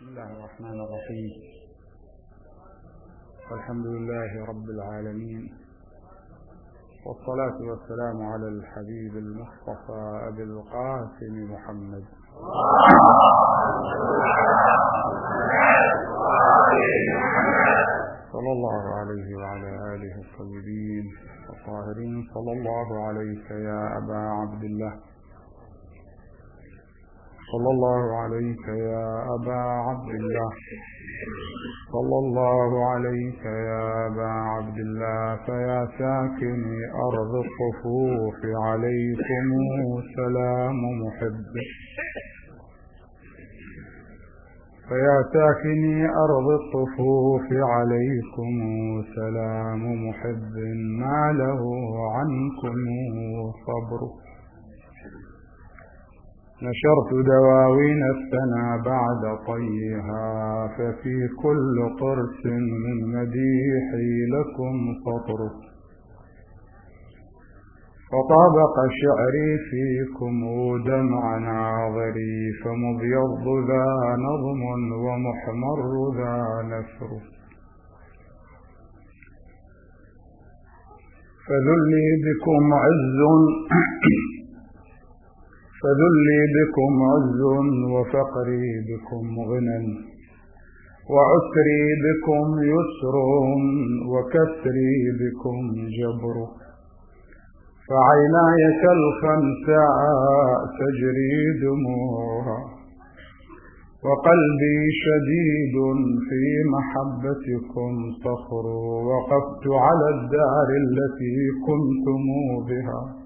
بسم الله الرحمن الرحيم. الحمد لله رب العالمين، والصلاة والسلام على الحبيب المصطفى أبي القاسم محمد صلى الله عليه وعلى آله الطيبين الطاهرين. صلى الله عليك يا أبا عبد الله، صلى الله عليك يا أبا عبد الله، صلى الله عليك يا أبا عبد الله. فيا ساكني أرض الصفوف عليكم سلام محب، فيا ساكني أرض الصفوف عليكم سلام محب، ما له عنكم صبر. نشرت دواوين الثنى بعد طيها، ففي كل قرص من مديحي لكم سطر. فطابق شعري فيكم دمع ناظري، فمبيض ذا نظم ومحمر ذا نثر. فذلي بكم عز فذلي بكم عز، وفقري بكم غنى، وعسري بكم يسر، وكسري بكم جبر. فعيناي كالخنساء تجري دموعها، وقلبي شديد في محبتكم صخر. وقفت على الدار التي كنتم بها،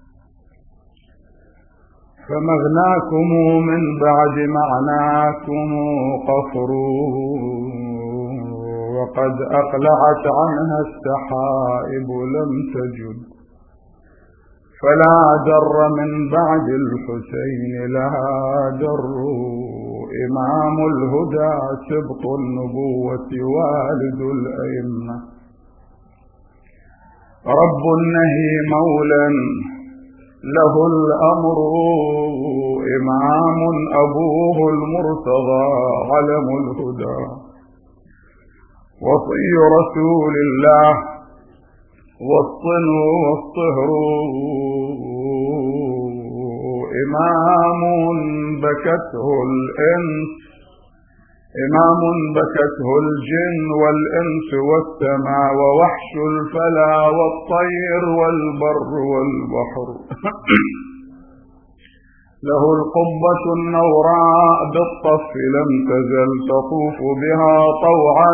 فمغناكم من بعد معناكم قفر. وقد أقلعت عنها السحائب لم تجد، فلا در من بعد الحسين لها در. إمام الهدى سبط النبوة والد الأئمة، رب النهي مولا له الأمر. إمام أبوه المرتضى علم الهدى، وصي رسول الله والصنو والصهر. إمام بكته الإنس، إمام بكته الجن والإنس والسماء، ووحش الفلا والطير والبر والبحر. له القبة النوراء بالطف لم تزل تطوف بها طوعا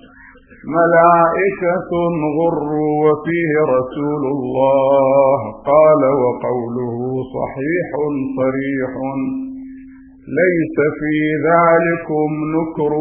ملائكة غر. وفيه رسول الله قال وقوله صحيح صريح، ليس في ذلكم نكر.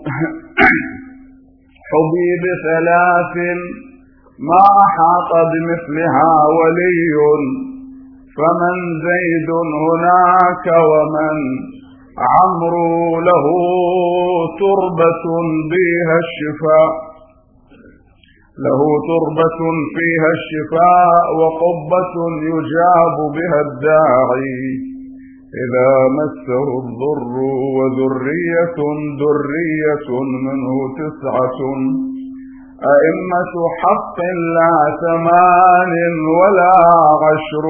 حظي بثلاث ما أحاط بمثلها ولي، فمن زيد هناك ومن عمرو. له تربة بها الشفاء، له تربة فيها الشفاء، وقبة يجاب بها الداعي إذا مسه الضر. وذرية ذرية منه 9، أئمة حق لا 8 ولا 10.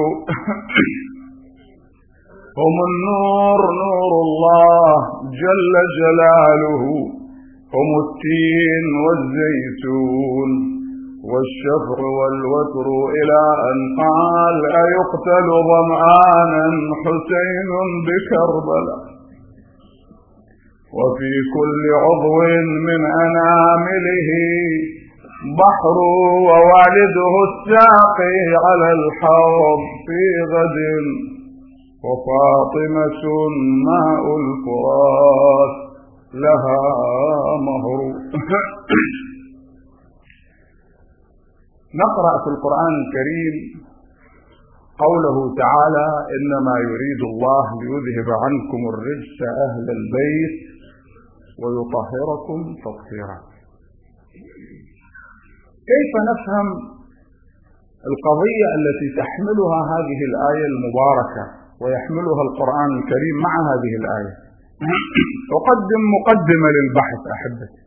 هم النور نور الله جل جلاله، هم التين والزيتون والشفر والوتر. إلى أن قال أيقتل ظمآنا حسين بكربلاء، وفي كل عضو من أنامله بحر. ووالده الساقي على الحوض في غد، وفاطمة ماء الفرات لها مهر. نقرأ في القرآن الكريم قوله تعالى: إنما يريد الله ليذهب عنكم الرجس أهل البيت ويطهركم تطهيرا. كيف نفهم القضية التي تحملها هذه الآية المباركة ويحملها القرآن الكريم مع هذه الآية؟ أقدم مقدمة للبحث أحبتي.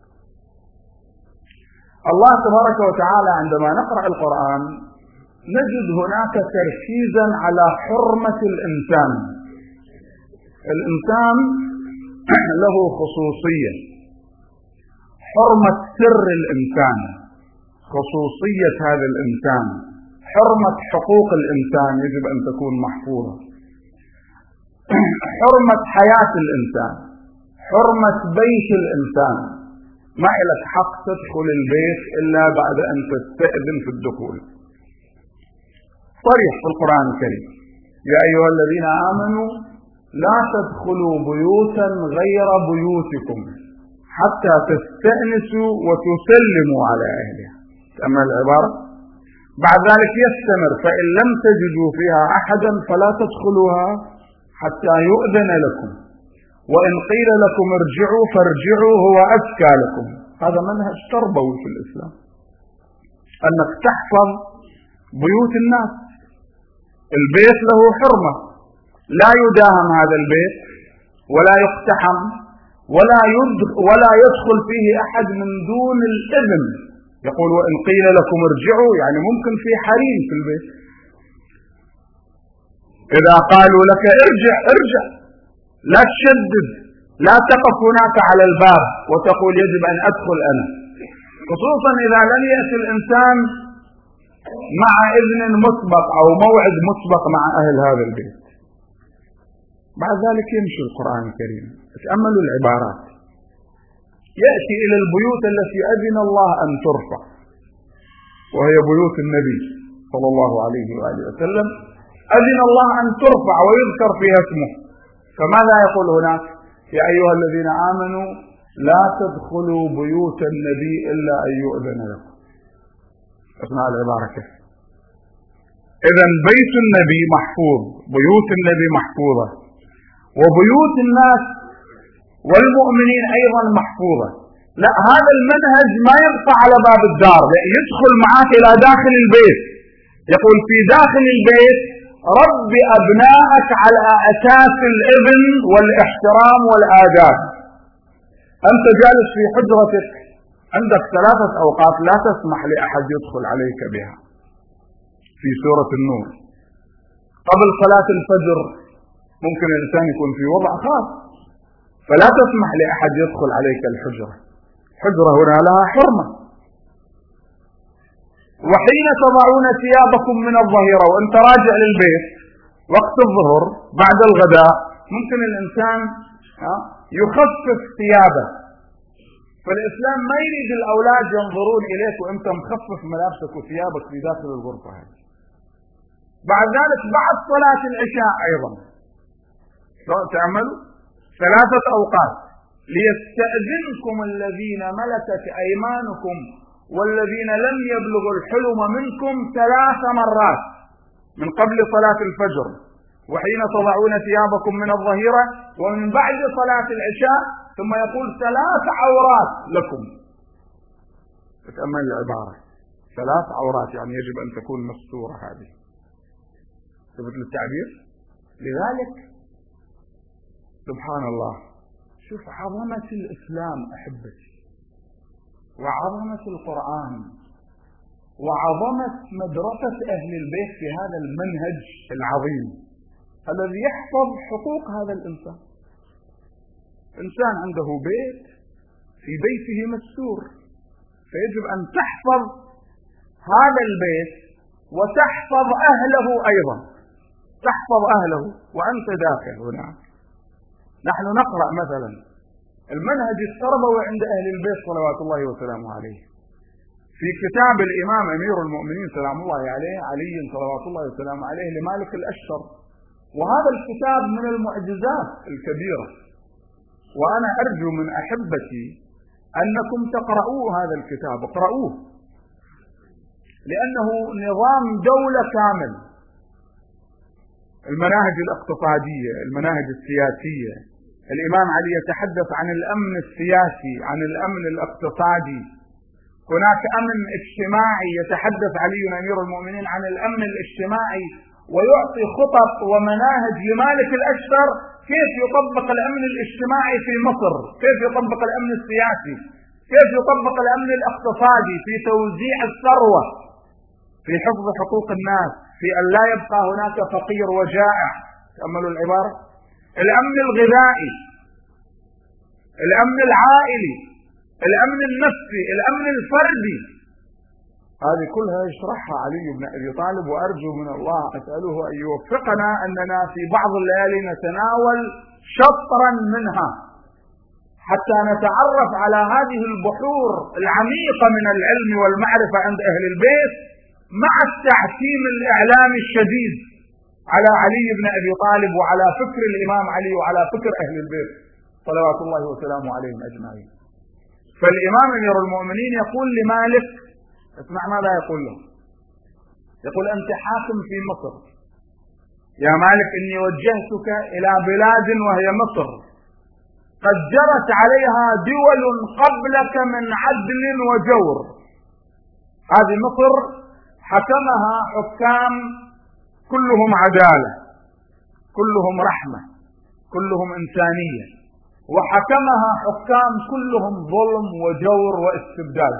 الله تبارك وتعالى عندما نقرأ القرآن نجد هناك تركيزا على حرمة الإنسان. الإنسان له خصوصية، حرمة سر الإنسان، خصوصية هذا الإنسان، حرمة حقوق الإنسان يجب أن تكون محفوظة، حرمة حياة الإنسان، حرمة بيت الإنسان. ما لك حق تدخل البيت إلا بعد أن تستأذن في الدخول. صريح في القرآن الكريم: يا أيها الذين آمنوا لا تدخلوا بيوتا غير بيوتكم حتى تستأنسوا وتسلموا على أهلها. تأمل العبارة. بعد ذلك يستمر: فإن لم تجدوا فيها أحدا فلا تدخلوها حتى يؤذن لكم، وإن قيل لكم ارجعوا فارجعوا هو أزكى لكم. هذا منهج تربوي في الإسلام، أنك تحفظ بيوت الناس. البيت له حرمة، لا يداهم هذا البيت ولا يقتحم ولا يدخل فيه أحد من دون الإذن. يقول: وإن قيل لكم ارجعوا، يعني ممكن في حريم في البيت. إذا قالوا لك ارجع ارجع، لا تشدد، لا تقف هناك على الباب وتقول يجب أن أدخل أنا، خصوصا إذا لم يأتي الإنسان مع إذن مسبق أو موعد مسبق مع أهل هذا البيت. بعد ذلك يمشي القرآن الكريم. تأملوا العبارات: يأتي إلى البيوت التي أذن الله أن ترفع، وهي بيوت النبي صلى الله عليه وآله وسلم، أذن الله أن ترفع ويذكر فيها اسمه. فماذا يقول هناك؟ يا أيها الذين آمنوا لا تدخلوا بيوت النبي إلا أن يؤذن لكم. اسمع العبارة كيف. إذن بيت النبي محفوظ، بيوت النبي محفوظة، وبيوت الناس والمؤمنين أيضا محفوظة. لا، هذا المنهج ما يبقى على باب الدار، يدخل معك إلى داخل البيت. يقول: في داخل البيت رب أبنائك على أساس الإذن والاحترام والآداب. أنت جالس في حجرتك، عندك 3 أوقات لا تسمح لأحد يدخل عليك بها. في سورة النور: قبل صلاة الفجر ممكن الإنسان يكون في وضع خاص، فلا تسمح لأحد يدخل عليك الحجرة. حجرة هنا لها حرمة. وحين تضعون ثيابكم من الظهيرة، وانت راجع للبيت وقت الظهر بعد الغداء، ممكن الإنسان يخفف ثيابه. فالإسلام ما يريد الأولاد ينظرون إليك وانت مخفف ملابسك وثيابك في داخل الغرفة هذه. بعد ذلك بعد صلاة العشاء أيضا تعملوا 3 أوقات: ليستأذنكم الذين ملكت أيمانكم والذين لم يبلغوا الحلم منكم 3 مرات من قبل صلاة الفجر، وحين تضعون ثيابكم من الظهيرة، ومن بعد صلاة العشاء. ثم يقول: 3 عورات لكم. تأمل العبارة: 3 عورات، يعني يجب أن تكون مستورة. هذه ثبت للتعبير. لذلك سبحان الله، شوف عظمة الإسلام أحبتي، وعظمة القرآن، وعظمة مدرسة أهل البيت في هذا المنهج العظيم الذي يحفظ حقوق هذا الإنسان. إنسان عنده بيت، في بيته مستور، فيجب أن تحفظ هذا البيت وتحفظ أهله أيضا، تحفظ أهله وأنت داخل هناك. نحن نقرأ مثلا المنهج التربوي عند أهل البيت صلوات الله وسلامه عليه في كتاب الإمام أمير المؤمنين سلام الله عليه، علي صلوات الله وسلامه عليه، لمالك الأشتر. وهذا الكتاب من المعجزات الكبيرة، وأنا أرجو من أحبتي أنكم تقرؤوا هذا الكتاب، اقرؤوه، لأنه نظام دولة كامل. المناهج الاقتصادية، المناهج السياسية. الإمام علي يتحدث عن الأمن السياسي، عن الأمن الاقتصادي. هناك أمن اجتماعي، يتحدث علي أمير المؤمنين عن الأمن الاجتماعي، ويعطي خطط ومناهج لمالك الأشتر كيف يطبق الأمن الاجتماعي في مصر، كيف يطبق الأمن السياسي، كيف يطبق الأمن الاقتصادي في توزيع الثروة، في حفظ حقوق الناس، في أن لا يبقى هناك فقير وجائع. تأملوا العبارة. الأمن الغذائي، الأمن العائلي، الأمن النفسي، الأمن الفردي، هذه كلها يشرحها علي بن أبي طالب، وأرجو من الله أسأله أن يوفقنا أننا في بعض الليالي نتناول شطرا منها حتى نتعرف على هذه البحور العميقة من العلم والمعرفة عند أهل البيت، مع التعتيم الإعلامي الشديد على علي بن أبي طالب وعلى فكر الإمام علي وعلى فكر أهل البيت صلوات الله وسلامه عليهم أجمعين. فالإمام أمير المؤمنين يقول لمالك، اسمع ماذا يقول له. يقول: أنت حاكم في مصر يا مالك، إني وجهتك إلى بلاد وهي مصر قد جرت عليها دول قبلك من عدل وجور. هذه مصر حكمها حكام كلهم عدالة، كلهم رحمة، كلهم إنسانية، وحكمها حكام كلهم ظلم وجور واستبداد.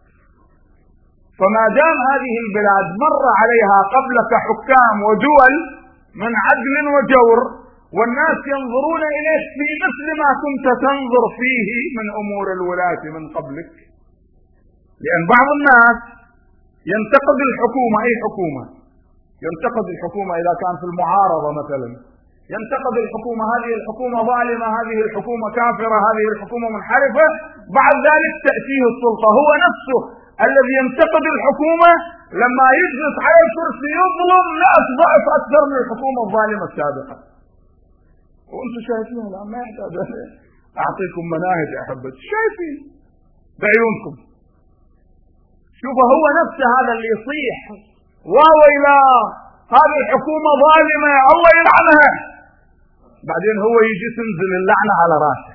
فما دام هذه البلاد مر عليها قبلك حكام ودول من عدل وجور، والناس ينظرون إليك في مثل ما كنت تنظر فيه من أمور الولاة من قبلك. لأن بعض الناس ينتقد الحكومة، أي حكومة، ينتقد الحكومة إذا كان في المعارضة مثلا، ينتقد الحكومة، هذه الحكومة ظالمة، هذه الحكومة كافرة، هذه الحكومة منحرفة. بعد ذلك تأتيه السلطة، هو نفسه الذي ينتقد الحكومة لما يجلس على الكرسي يظلم ناس ضعف أكثر من الحكومة الظالمة السابقة. وأنتم شايفين الآن، ما يحتاج أعطيكم مناهج يا أحبتي، شايفين بعيونكم. شوفوا هو نفسه هذا اللي يصيح: وويلا هذه الحكومة ظالمة الله يلعنها، بعدين هو يجي تنزل اللعنة على راسه،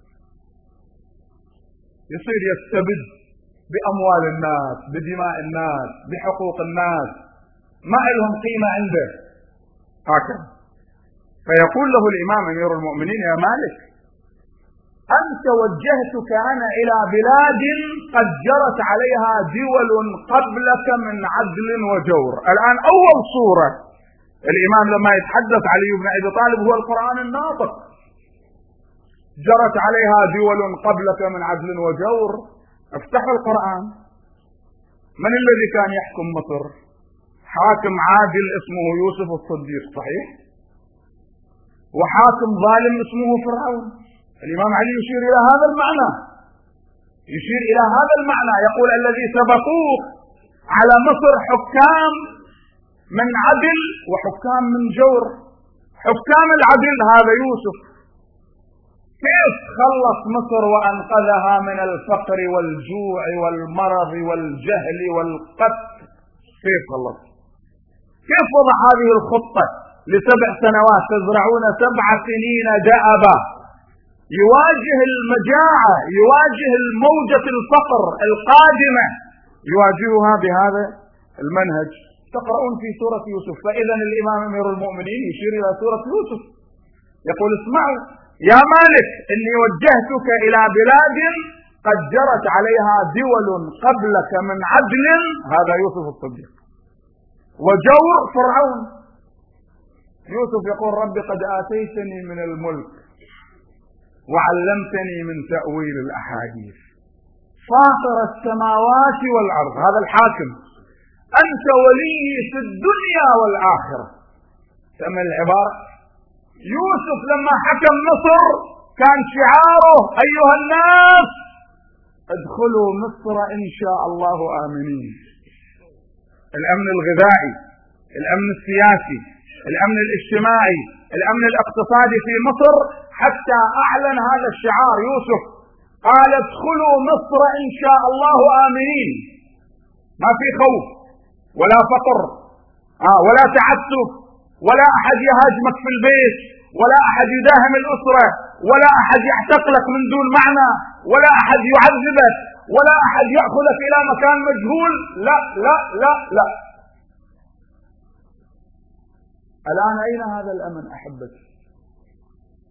يصير يستبد بأموال الناس، بدماء الناس، بحقوق الناس، ما لهم قيمة عنده. هكذا. فيقول له الإمام أمير المؤمنين: يا مالك، أنت وجهتك أنا إلى بلاد قد جرت عليها دول قبلك من عدل وجور. الآن أول صورة الإمام لما يتحدث علي بن أبي طالب هو القرآن الناطق. جرت عليها دول قبلك من عدل وجور. افتحوا القرآن. من الذي كان يحكم مصر؟ حاكم عادل اسمه يوسف الصديق، صحيح؟ وحاكم ظالم اسمه فرعون. الإمام علي يشير إلى هذا المعنى، يشير إلى هذا المعنى، يقول: الذي سبقوه على مصر حكام من عدل وحكام من جور. حكام العدل هذا يوسف، كيف خلص مصر وأنقذها من الفقر والجوع والمرض والجهل والقتل؟ كيف خلص؟ كيف وضع هذه الخطة ل7 سنوات تزرعون 7 سنين دأبا، يواجه المجاعة، يواجه الموجة الفقر القادمة، يواجهها بهذا المنهج. تقرؤون في سورة يوسف. فإذا الإمام أمير المؤمنين يشير إلى سورة يوسف، يقول: اسمعوا يا مالك، إني وجهتك إلى بلاد قد جرت عليها دول قبلك من عدل، هذا يوسف الصديق، وجور فرعون. يوسف يقول: رب قد آتيتني من الملك وعلمتني من تأويل الأحاديث فاطر السماوات والأرض. هذا الحاكم، أنت ولي في الدنيا والآخرة. تأمل العبارة. يوسف لما حكم مصر كان شعاره: أيها الناس ادخلوا مصر إن شاء الله آمنين. الأمن الغذائي، الأمن السياسي، الأمن الاجتماعي، الأمن الاقتصادي في مصر، حتى أعلن هذا الشعار يوسف، قال: ادخلوا مصر إن شاء الله آمنين. ما في خوف ولا فقر ولا تعسف، ولا أحد يهاجمك في البيت، ولا أحد يداهم الأسرة، ولا أحد يعتقلك من دون معنى، ولا أحد يعذبك، ولا أحد يأخذك إلى مكان مجهول. لا لا لا لا. الآن أين هذا الأمن أحبتي؟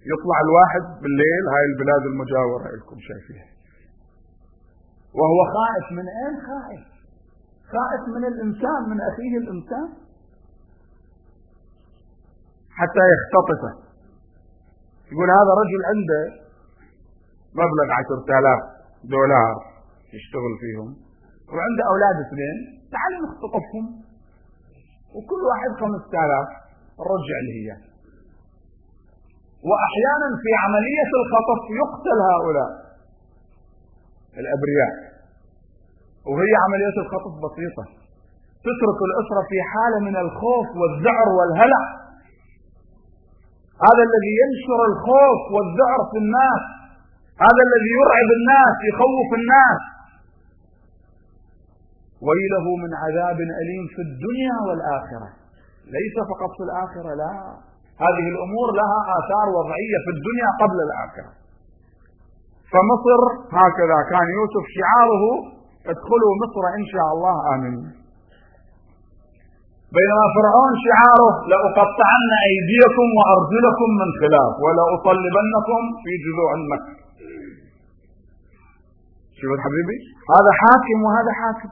يطلع الواحد بالليل، هاي البلاد المجاورة لكم شايفيها، وهو خائف من اين؟ خائف من الانسان، من اخيه الانسان، حتى يختطفه. يقول هذا رجل عنده مبلغ 10,000 دولار يشتغل فيهم، وعنده اولاد 2، تعالوا نختطفهم وكل واحد 5,000 نرجع له اياه. واحيانا في عملية الخطف يقتل هؤلاء الابرياء، وهي عملية الخطف بسيطة، تترك الاسرة في حالة من الخوف والذعر والهلع. هذا الذي ينشر الخوف والذعر في الناس، هذا الذي يرعب الناس، يخوف الناس. ويله من عذاب أليم في الدنيا والآخرة، ليس فقط في الآخرة، لا، هذه الأمور لها آثار وضعية في الدنيا قبل الآخرة. فمصر هكذا كان يوسف شعاره: ادخلوا مصر إن شاء الله آمنين. بينما فرعون شعاره: لأقطعن أيديكم وأرجلكم من خلاف ولأصلبنكم في جذوع النخل. شوفوا حبيبي، هذا حاكم وهذا حاكم.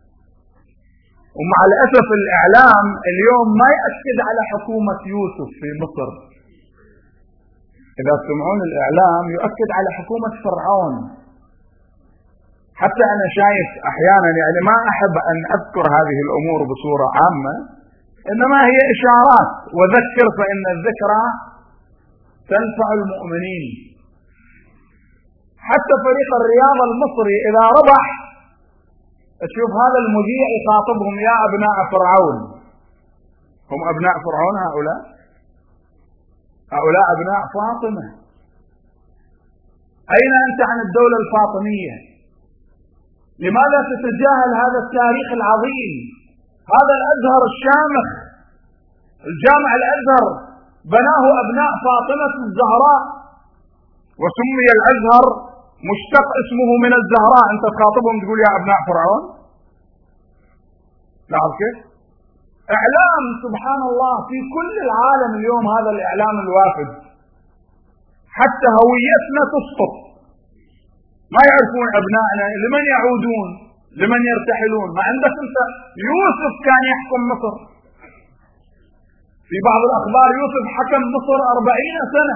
ومع الأسف الإعلام اليوم ما يأكد على حكومة يوسف في مصر، إذا تسمعون الإعلام يؤكد على حكومة فرعون. حتى أنا شايف أحيانا، يعني ما أحب أن أذكر هذه الأمور بصورة عامة، إنما هي إشارات، وذكر فإن الذكرى تنفع المؤمنين. حتى فريق الرياضة المصري إذا ربح تشوف هذا المذيع يخاطبهم: يا أبناء فرعون. هم أبناء فرعون هؤلاء أبناء فاطمة. أين أنت عن الدولة الفاطمية؟ لماذا تتجاهل هذا التاريخ العظيم؟ هذا الأزهر الشامخ، الجامع الأزهر بناه أبناء فاطمة الزهراء، وسمي الأزهر مشتق اسمه من الزهراء. أنت تخاطبهم تقول يا أبناء فرعون؟ لاحظ كيف؟ إعلام سبحان الله في كل العالم اليوم، هذا الإعلام الوافد، حتى هويتنا تسقط. ما يعرفون أبنائنا لمن يعودون، لمن يرتحلون. ما عندك أنت يوسف كان يحكم مصر، في بعض الأخبار يوسف حكم مصر 40 سنة،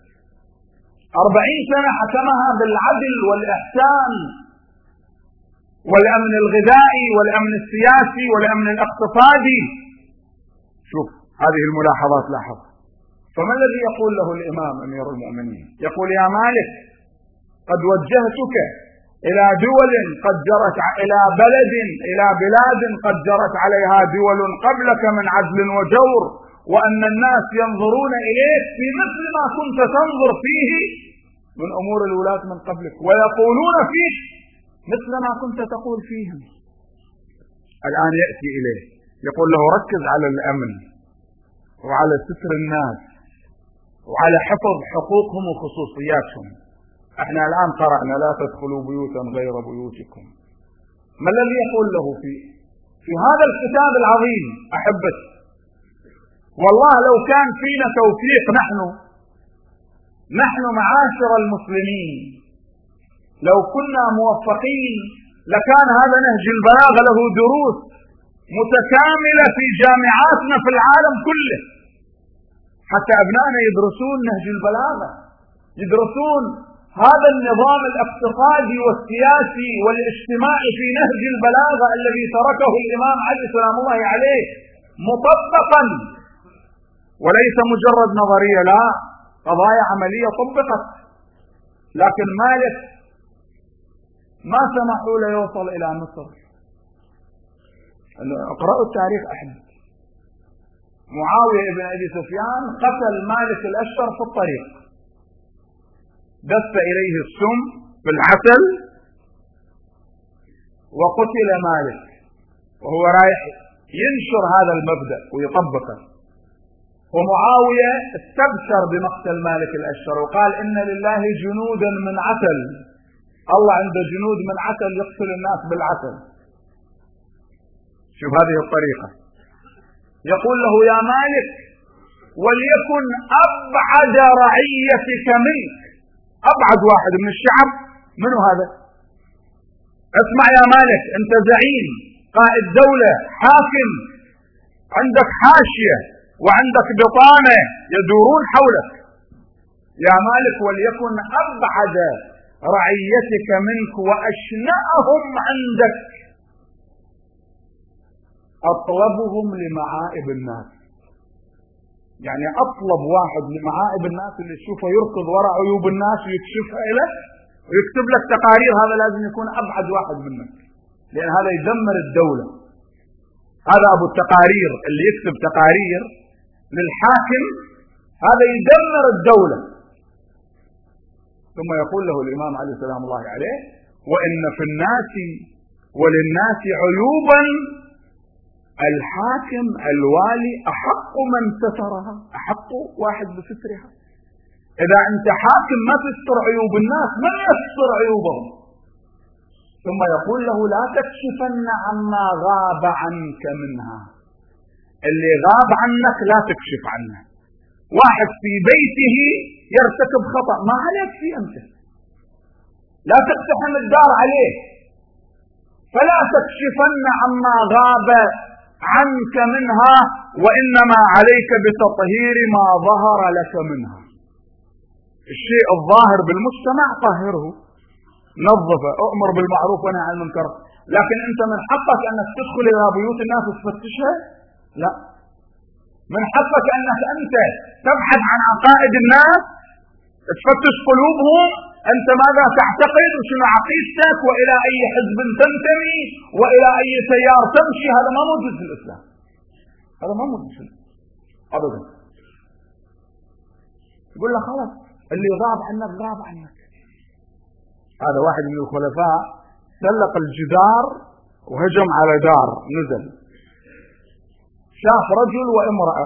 40 سنة حكمها بالعدل والإحسان والأمن الغذائي والأمن السياسي والأمن الاقتصادي. شوف هذه الملاحظات، لاحظ. فما الذي يقول له الإمام أمير المؤمنين؟ يقول: يا مالك، قد وجهتك إلى دول قد جرت، إلى بلاد قد جرت عليها دول قبلك من عدل وجور، وأن الناس ينظرون إليك في مثل ما كنت تنظر فيه من أمور الولاة من قبلك، ويقولون فيك مثل ما كنت تقول فيهم. الآن يأتي إليه يقول له: ركز على الأمن وعلى ستر الناس وعلى حفظ حقوقهم وخصوصياتهم. احنا الآن قرأنا: لا تدخلوا بيوتا غير بيوتكم. ما الذي يقول له في هذا الكتاب العظيم؟ أحبتي، والله لو كان فينا توفيق نحن معاشر المسلمين، لو كنا موفقين لكان هذا نهج البلاغة له دروس متكاملة في جامعاتنا في العالم كله، حتى أبنائنا يدرسون نهج البلاغة، يدرسون هذا النظام الاقتصادي والسياسي والاجتماعي في نهج البلاغة الذي تركه الإمام علي سلام الله عليه مطبقا، وليس مجرد نظرية، لا، قضايا عملية طبقت. لكن مالك ما سمحوا له يوصل إلى مصر. اقرأوا التاريخ أحد. معاوية بن أبي سفيان قتل مالك الأشتر في الطريق، دس إليه السم في العسل وقتل مالك، وهو رايح ينشر هذا المبدأ ويطبقه. ومعاوية استبشر بمقتل مالك الأشتر وقال: إن لله جنودا من عسل، الله عنده جنود من عسل يقتل الناس بالعسل. شوف هذه الطريقة. يقول له: يا مالك، وليكن أبعد رعيتك منك. أبعد واحد من الشعب منو هذا؟ اسمع يا مالك، أنت زعيم، قائد دولة، حاكم، عندك حاشية وعندك بطانة يدورون حولك. يا مالك وليكن أبعد رعيتك منك وأشنأهم عندك، أطلبهم لمعائب الناس. يعني أطلب واحد لمعائب الناس، اللي تشوفه يركض وراء عيوب الناس ويكشفها له ويكتب لك تقارير، هذا لازم يكون أبعد واحد منك، لأن هذا يدمر الدولة. هذا أبو التقارير اللي يكتب تقارير للحاكم، هذا يدمر الدولة. ثم يقول له الإمام عليه سلام الله عليه: وإن في الناس وللناس عيوبا الحاكم الوالي أحق من سترها، أحق واحد بسترها. إذا أنت حاكم ما تستر عيوب الناس، من يستر عيوبهم؟ ثم يقول له: لا تكشفن عما غاب عنك منها، اللي غاب عنك لا تكشف عنه. واحد في بيته يرتكب خطأ، ما عليك فيه أنت، لا تقتحم الدار عليه، فلا تكشفن عما غاب عنك منها، وإنما عليك بتطهير ما ظهر لك منها. الشيء الظاهر بالمجتمع طهره، نظفه، أؤمر بالمعروف ونهى عن المنكر. لكن أنت من حقك أنك تدخل إلى بيوت الناس وتفتشها؟ لا. من حقك أنك أنت تبحث عن عقائد الناس، تفتش قلوبهم، أنت ماذا تعتقد وشنو عقيدتك وإلى أي حزب تنتمي وإلى أي تيار تمشي. هذا ما موجود في الإسلام، هذا ما موجود في الإسلام أبدا. يقول له خلاص اللي غاب عنك غاب عنك. هذا واحد من الخلفاء سلق الجدار وهجم على دار، نزل شاف رجل وامرأة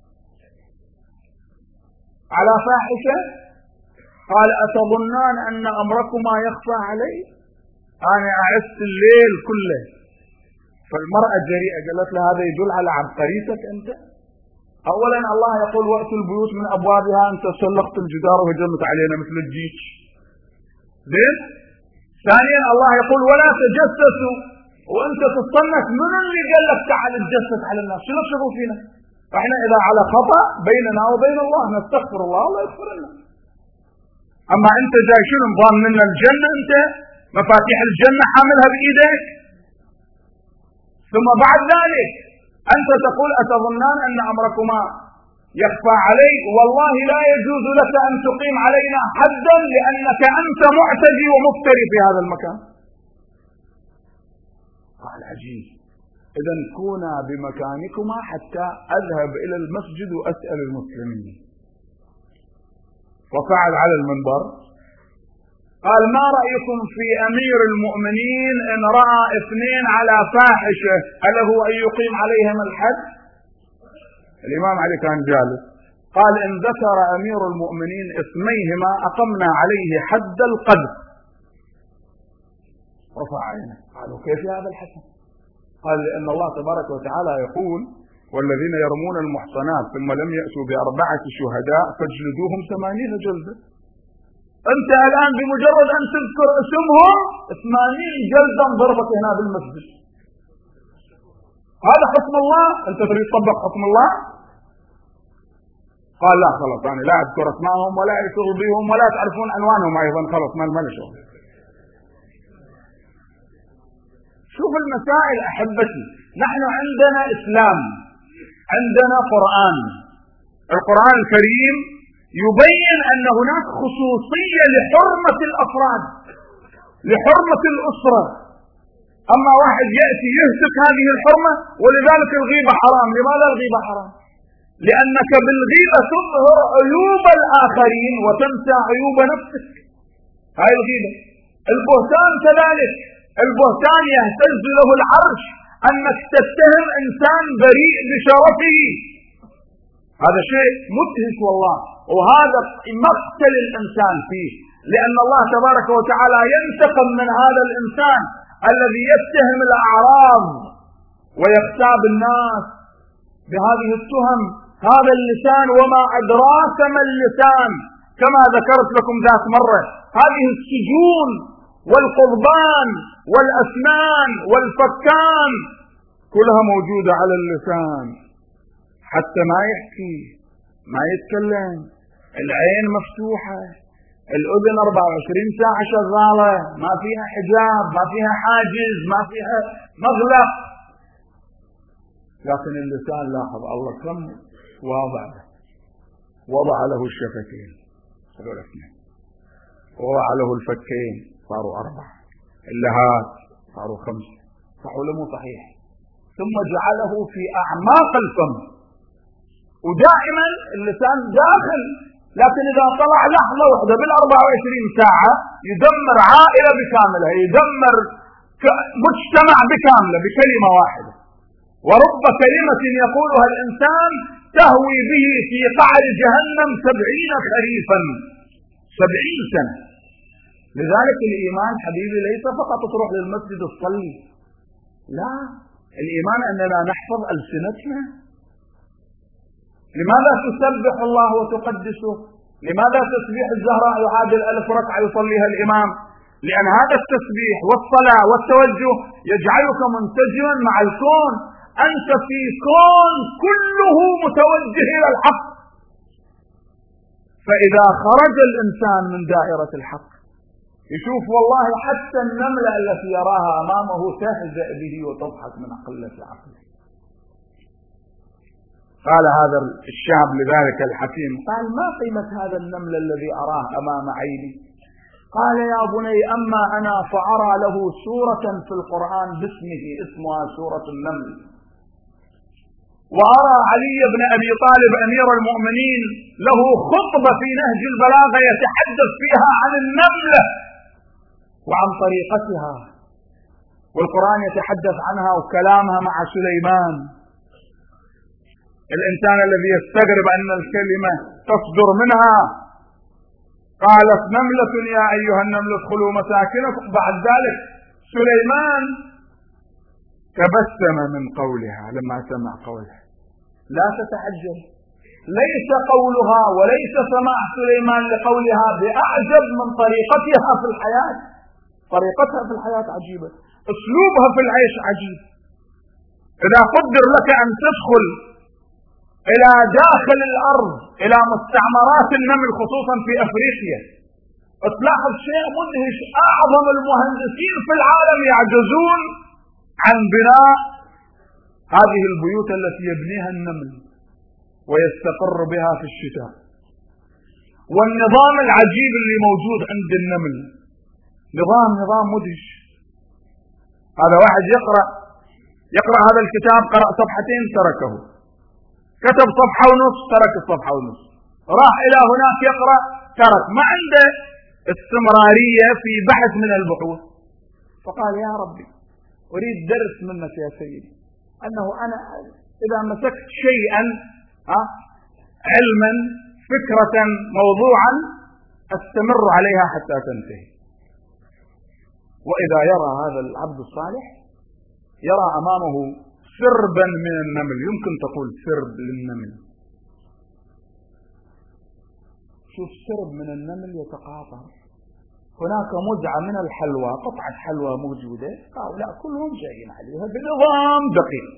على فاحشة، قال: أتظنان أن أمركما يخفى علي؟ أنا أعست الليل كله. فالمرأة جريئة قالت له: هذا يدل على عبقريتك أنت. أولا الله يقول: وأتوا البيوت من أبوابها، أنت سلقت الجدار وهجمت علينا مثل الجيش. زين. ثانيا الله يقول: ولا تجسسوا، وأنت تتصنف من اللي قال لك تعال تجسس على الناس؟ شنو تشوفوا فينا؟ فإحنا إذا على خطأ بيننا وبين الله نستغفر الله، الله يغفر لنا. أما أنت جاي شنو ضامن لنا الجنة؟ أنت مفاتيح الجنة حاملها بإيدك. ثم بعد ذلك أنت تقول: أتظنان أن أمركما يخفى علي؟ والله لا يجوز لك أن تقيم علينا حدا، لأنك أنت معتدي ومفتري في هذا المكان. قال: عجيب، إذا كونا بمكانكما حتى أذهب إلى المسجد وأسأل المسلمين. وفعل على المنبر قال: ما رأيكم في أمير المؤمنين إن رأى اثنين على فاحشة، هل هو أن يقيم عليهم الحد؟ الإمام علي كان جالس، قال: إن ذكر أمير المؤمنين اسميهما أقمنا عليه حد القذف. رفع عينه، قالوا: كيف هذا الحسن؟ قال: لأن الله تبارك وتعالى يقول: والذين يرمون المحصنات ثم لم يأتوا ب4 شهداء فاجلدوهم 80 جلدة. أنت الآن بمجرد أن تذكر اسمهم 80 جلدة ضربت هنا بالمسجد. هذا حكم الله، أنت تريد تطبق حكم الله؟ قال: لا خلاص، أنا لا أذكر اسمائهم ولا أشتغل بهم ولا تعرفون عنوانهم أيضا، خلاص ما لي شغل. شوف المسائل أحبتي، نحن عندنا إسلام، عندنا قرآن. القرآن الكريم يبين أن هناك خصوصية لحرمة الأفراد، لحرمة الأسرة. أما واحد يأتي يهتك هذه الحرمة، ولذلك الغيبة حرام. لماذا الغيبة حرام؟ لأنك بالغيبة تظهر عيوب الآخرين وتنسى عيوب نفسك. هاي الغيبة. البهتان كذلك، البهتان يهتز له العرش أنك تتهم إنسان بريء بشرفه. هذا شيء مدهش والله، وهذا مقتل الإنسان فيه، لأن الله تبارك وتعالى ينتقم من هذا الإنسان الذي يتهم الأعراض ويغتاب الناس بهذه التهم هذا اللسان وما أدراك ما اللسان، كما ذكرت لكم ذات مرة، هذه السجون والقضبان والأسنان والفكان كلها موجودة على اللسان، حتى ما يحكي ما يتكلم. العين مفتوحة، الأذن 24 ساعة شغالة، ما فيها حجاب، ما فيها حاجز، ما فيها مغلق. لكن اللسان لاحظ الله كم واضع له، وضع له الشفتين هذول اثنين، ووضع له الفكين صاروا 4، اللهات صاروا 5، صح ولا مو صحيح؟ ثم جعله في أعماق الفم، ودائما اللسان داخل، لكن إذا طلع لحظة واحدة بال24 ساعة يدمر عائلة بكاملها، يدمر مجتمع بكامله بكلمة واحدة. ورب كلمة يقولها الإنسان تهوي به في قعر جهنم 70 خريفا، 70 سنة. لذلك الإيمان حبيبي ليس فقط تروح للمسجد تصلي، لا، الإيمان أننا نحفظ ألسنتنا. لماذا تسبح الله وتقدسه؟ لماذا تسبيح الزهراء يعادل 1000 ركعة يصليها الإمام؟ لأن هذا التسبيح والصلاة والتوجه يجعلك منسجما مع الكون، أنت في كون كله متوجه إلى الحق. فإذا خرج الإنسان من دائرة الحق يشوف والله حتى النملة التي يراها أمامه تهزأ به وتضحك من قلة عقله. قال هذا الشاب لذلك الحكيم، قال ما قيمة هذا النمل الذي أراه أمام عيني؟ قال يا بني أما أنا فأرى له سورة في القرآن باسمه، اسمها سورة النمل، وأرى علي بن أبي طالب أمير المؤمنين له خطبة في نهج البلاغة يتحدث فيها عن النملة وعن طريقتها، والقرآن يتحدث عنها وكلامها مع سليمان. الإنسان الذي يستغرب أن الكلمة تصدر منها، قالت نملة يا أيها النمل ادخلوا مساكنكم، بعد ذلك سليمان تبسم من قولها لما سمع قولها. لا تتعجب، ليس قولها وليس سماع سليمان لقولها بأعجب من طريقتها في الحياة. طريقتها في الحياة عجيبة، أسلوبها في العيش عجيب. إذا قدر لك أن تدخل إلى داخل الأرض إلى مستعمرات النمل خصوصا في أفريقيا، تلاحظ شيء مدهش، أعظم المهندسين في العالم يعجزون عن بناء هذه البيوت التي يبنيها النمل ويستقر بها في الشتاء. والنظام العجيب اللي موجود عند النمل نظام مدهش. هذا واحد يقرأ هذا الكتاب، قرأ صفحتين تركه، كتب صفحة ونص ترك الصفحة ونص، راح إلى هناك يقرأ ترك، ما عنده استمرارية في بحث من البحوث. فقال يا ربي أريد درس منك يا سيدي، أنه أنا إذا مسكت شيئا علما فكرة موضوعا أستمر عليها حتى تنتهي. وإذا يرى هذا العبد الصالح يرى أمامه سربا من النمل، يمكن تقول سرب للنمل. شوف سرب من النمل يتقاطر، هناك مزعة من الحلوى، قطعة حلوى موجودة، هؤلاء كلهم جايين عليها بنظام دقيق.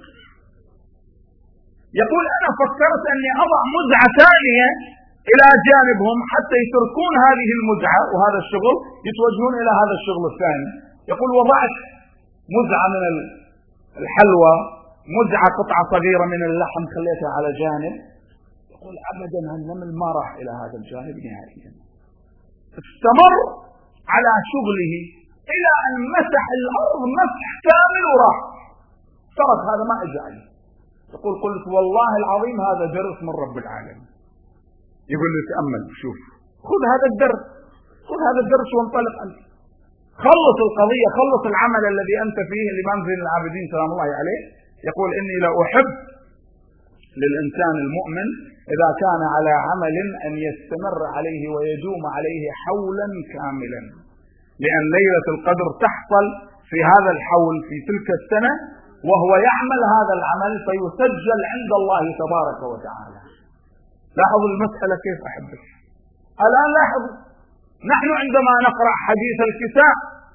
يقول أنا فكرت أني أضع مزعة ثانية إلى جانبهم حتى يتركون هذه المزعة وهذا الشغل يتوجهون إلى هذا الشغل الثاني. يقول وضعت مزعة من الحلوى، مزعة قطعة صغيرة من اللحم خليتها على جانب. يقول أبدا هالنمل ما راح إلى هذا الجانب نهائيا، استمر على شغله إلى أن مسح الأرض مسح كامل وراح ترك هذا ما أجى عليه. يقول قلت والله العظيم هذا درس من رب العالمين. يقول لي تأمل، شوف خذ هذا الدرس، خذ هذا الدرس وانطلق أنت، خلص القضية، خلص العمل الذي أنت فيه. الإمام زين العابدين سلام الله عليه يقول إني لا أحب للإنسان المؤمن إذا كان على عمل أن يستمر عليه ويدوم عليه حولا كاملا، لأن ليلة القدر تحصل في هذا الحول في تلك السنة وهو يعمل هذا العمل فيسجل عند الله تبارك وتعالى. لاحظوا المسألة كيف أحبك. الآن لاحظوا، نحن عندما نقرأ حديث الكساء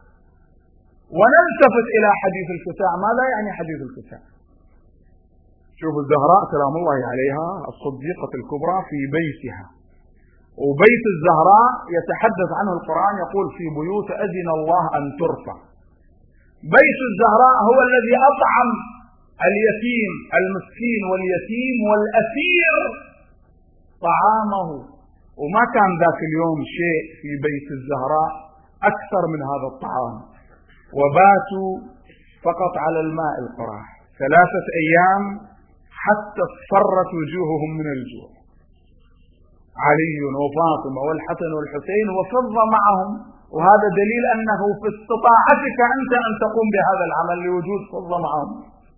ونلتفت إلى حديث الكساء، ماذا يعني حديث الكساء؟ شوفوا الزهراء سلام الله عليها الصديقة الكبرى في بيتها، وبيت الزهراء يتحدث عنه القرآن يقول في بيوت أذن الله أن ترفع. بيت الزهراء هو الذي أطعم اليتيم المسكين واليتيم والأسير طعامه، وما كان ذاك اليوم شيء في بيت الزهراء أكثر من هذا الطعام. وباتوا فقط على الماء القراح 3 أيام حتى اصفرت وجوههم من الجوع. علي وفاطمة والحسن والحسين وفضة معهم، وهذا دليل أنه في استطاعتك أنت أن تقوم بهذا العمل لوجود فضة معهم.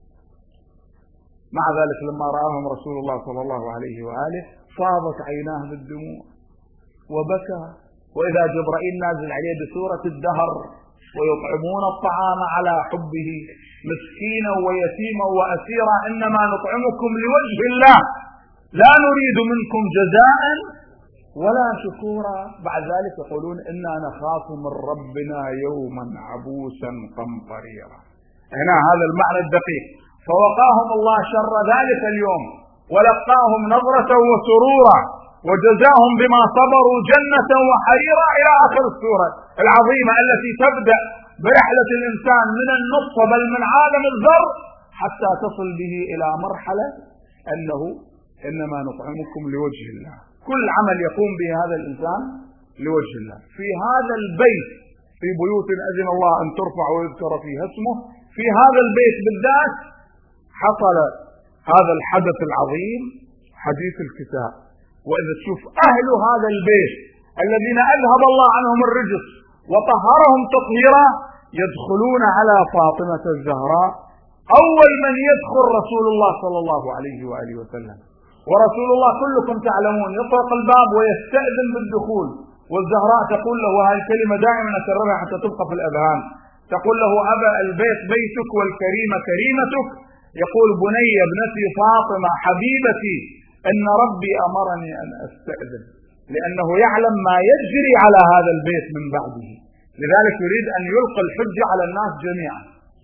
مع ذلك لما رآهم رسول الله صلى الله عليه وآله فاضت عيناه بالدموع وبكى، وإذا جبرائيل نازل عليه بسورة الدهر ويطعمون الطعام على حبه مسكينا ويتيما وأسيرا إنما نطعمكم لوجه الله لا نريد منكم جزاء ولا شكورا. بعد ذلك يقولون إنا نخاف من ربنا يوما عبوسا قمطريرا. هنا هذا المعنى الدقيق. فوقاهم الله شر ذلك اليوم ولقاهم نظرة وسرورا وجزاهم بما صبروا جنة وحريرا إلى آخر السورة العظيمة التي تبدأ برحلة الإنسان من النطفة بل من عالم الذر حتى تصل به إلى مرحلة أنه إنما نطعمكم لوجه الله. كل عمل يقوم به هذا الإنسان لوجه الله. في هذا البيت في بيوت أذن الله أن ترفع ويذكر فيها اسمه، في هذا البيت بالذات حصل هذا الحدث العظيم حديث الكساء. وإذا تشوف أهل هذا البيت الذين أذهب الله عنهم الرجس وطهرهم تطهيرا يدخلون على فاطمة الزهراء. أول من يدخل رسول الله صلى الله عليه وآله وسلم، ورسول الله كلكم تعلمون يطرق الباب ويستأذن بالدخول، والزهراء تقول له، وهذه الكلمة دائما أكررها حتى تبقى في الأذهان، تقول له أبا البيت بيتك والكريمة كريمتك. يقول بني ابنتي فاطمة حبيبتي إن ربي أمرني أن أستأذن، لأنه يعلم ما يجري على هذا البيت من بعده، لذلك يريد أن يلقي الحجة على الناس جميعا.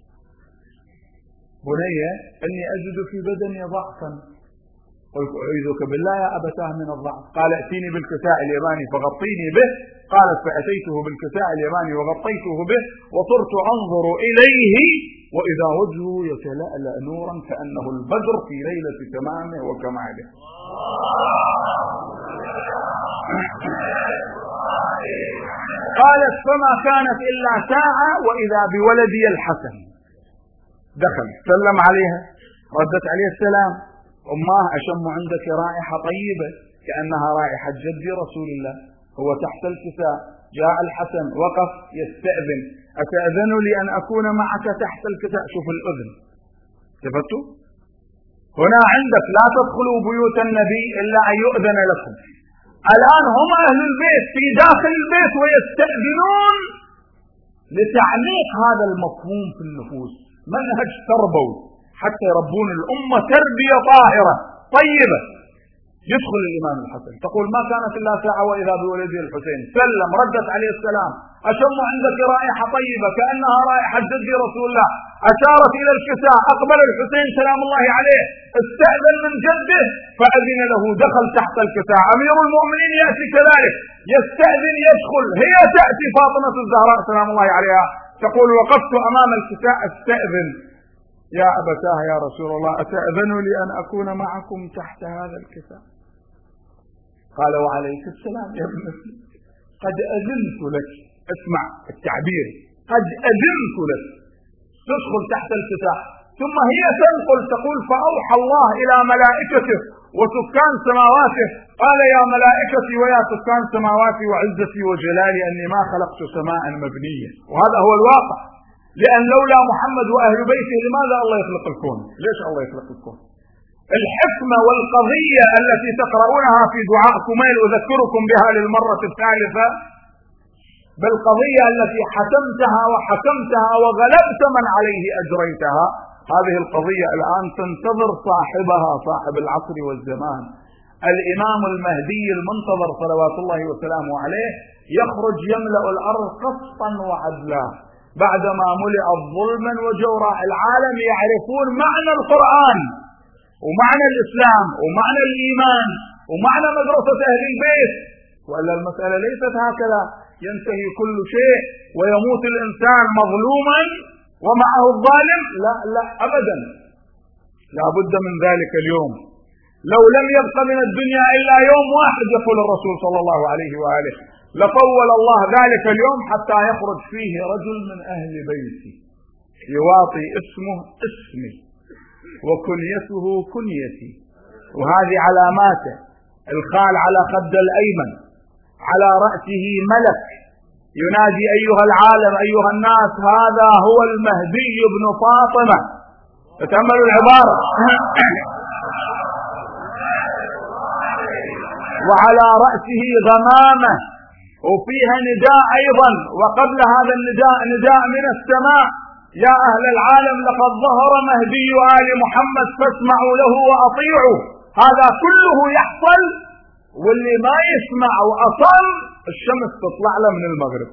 بني إني أجد في بدني ضعفا، قلت أعيذك بالله يا أبتاه من الضعف. قال ائتيني بالكساء اليماني فغطيني به. قالت فأتيته بالكساء اليماني وغطيته به وصرت أنظر إليه وإذا وجهه يتلألأ نورا كأنه البدر في ليلة تمامه وكماله. قالت فما كانت إلا ساعة وإذا بولدي الحسن دخل سلم عليها، ردت عليه السلام. أماه أشم عندك رائحة طيبة كأنها رائحة جدي رسول الله، هو تحت الكساء. جاء الحسن وقف يستأذن، أتأذن لي أن أكون معك تحت الكساء؟ شوف الأذن، شفتوا هنا عندك لا تدخلوا بيوت النبي إلا أن يؤذن لكم. الآن هم أهل البيت في داخل البيت ويستأذنون لتعميق هذا المفهوم في النفوس، منهج تربوي حتى يربون الأمة تربية طاهرة طيبة. يدخل الإمام الحسن، تقول ما كانت إلا ساعة وإذا بولده الحسين. سلم، ردت عليه السلام، أشم عندك رائحة طيبة كأنها رائحة جدي رسول الله. أشارت إلى الكساء، أقبل الحسين سلام الله عليه، استأذن من جده فأذن له، دخل تحت الكساء. أمير المؤمنين يأتي كذلك يستأذن يدخل، هي تأتي فاطمة الزهراء سلام الله عليها تقول وقفت أمام الكساء أستأذن يا أبتاه يا رسول الله أتأذن لي أن أكون معكم تحت هذا الكساء؟ قال وعليك السلام يا ابنتي، قد أذنت لك. اسمع التعبير، قد أذنت لك تدخل تحت الكساء. ثم هي تنقل تقول فأوحى الله إلى ملائكته وسكان سماواته قال يا ملائكتي ويا سكان سماواتي وعزتي وجلالي أني ما خلقت سماء مبنية. وهذا هو الواقع، لأن لولا محمد وأهل بيته لماذا الله يخلق الكون؟ ليش الله يخلق الكون؟ الحكمة والقضية التي تقرؤونها في دعاء كميل أذكركم بها للمرة الثالثة، بالقضية التي حتمتها وحكمتها وغلبت من عليه أجريتها، هذه القضية الآن تنتظر صاحبها، صاحب العصر والزمان، الإمام المهدي المنتظر صلوات الله وسلامه عليه يخرج يملأ الأرض قسطا وعدلا بعدما ملئت ظلما وجورا. العالم يعرفون معنى القرآن ومعنى الإسلام ومعنى الإيمان ومعنى مدرسة أهل البيت، وإلا المسألة ليست هكذا ينتهي كل شيء ويموت الإنسان مظلوما ومعه الظالم. لا لا أبدا، لا بد من ذلك اليوم. لو لم يبق من الدنيا إلا يوم واحد يقول الرسول صلى الله عليه وآله لطول الله ذلك اليوم حتى يخرج فيه رجل من أهل بيتي يواطي اسمه اسمي وكنيته كنيتي، وهذه علاماته: الخال على خد الأيمن، على رأسه ملك ينادي: أيها العالم أيها الناس هذا هو المهدي ابن فاطمة. تتأملوا العبارة. وعلى رأسه غمامة وفيها نداء أيضا، وقبل هذا النداء نداء من السماء: يا أهل العالم لقد ظهر مهدي آل محمد فاسمعوا له وأطيعوا. هذا كله يحصل، واللي ما يسمع وأصل الشمس تطلع له من المغرب،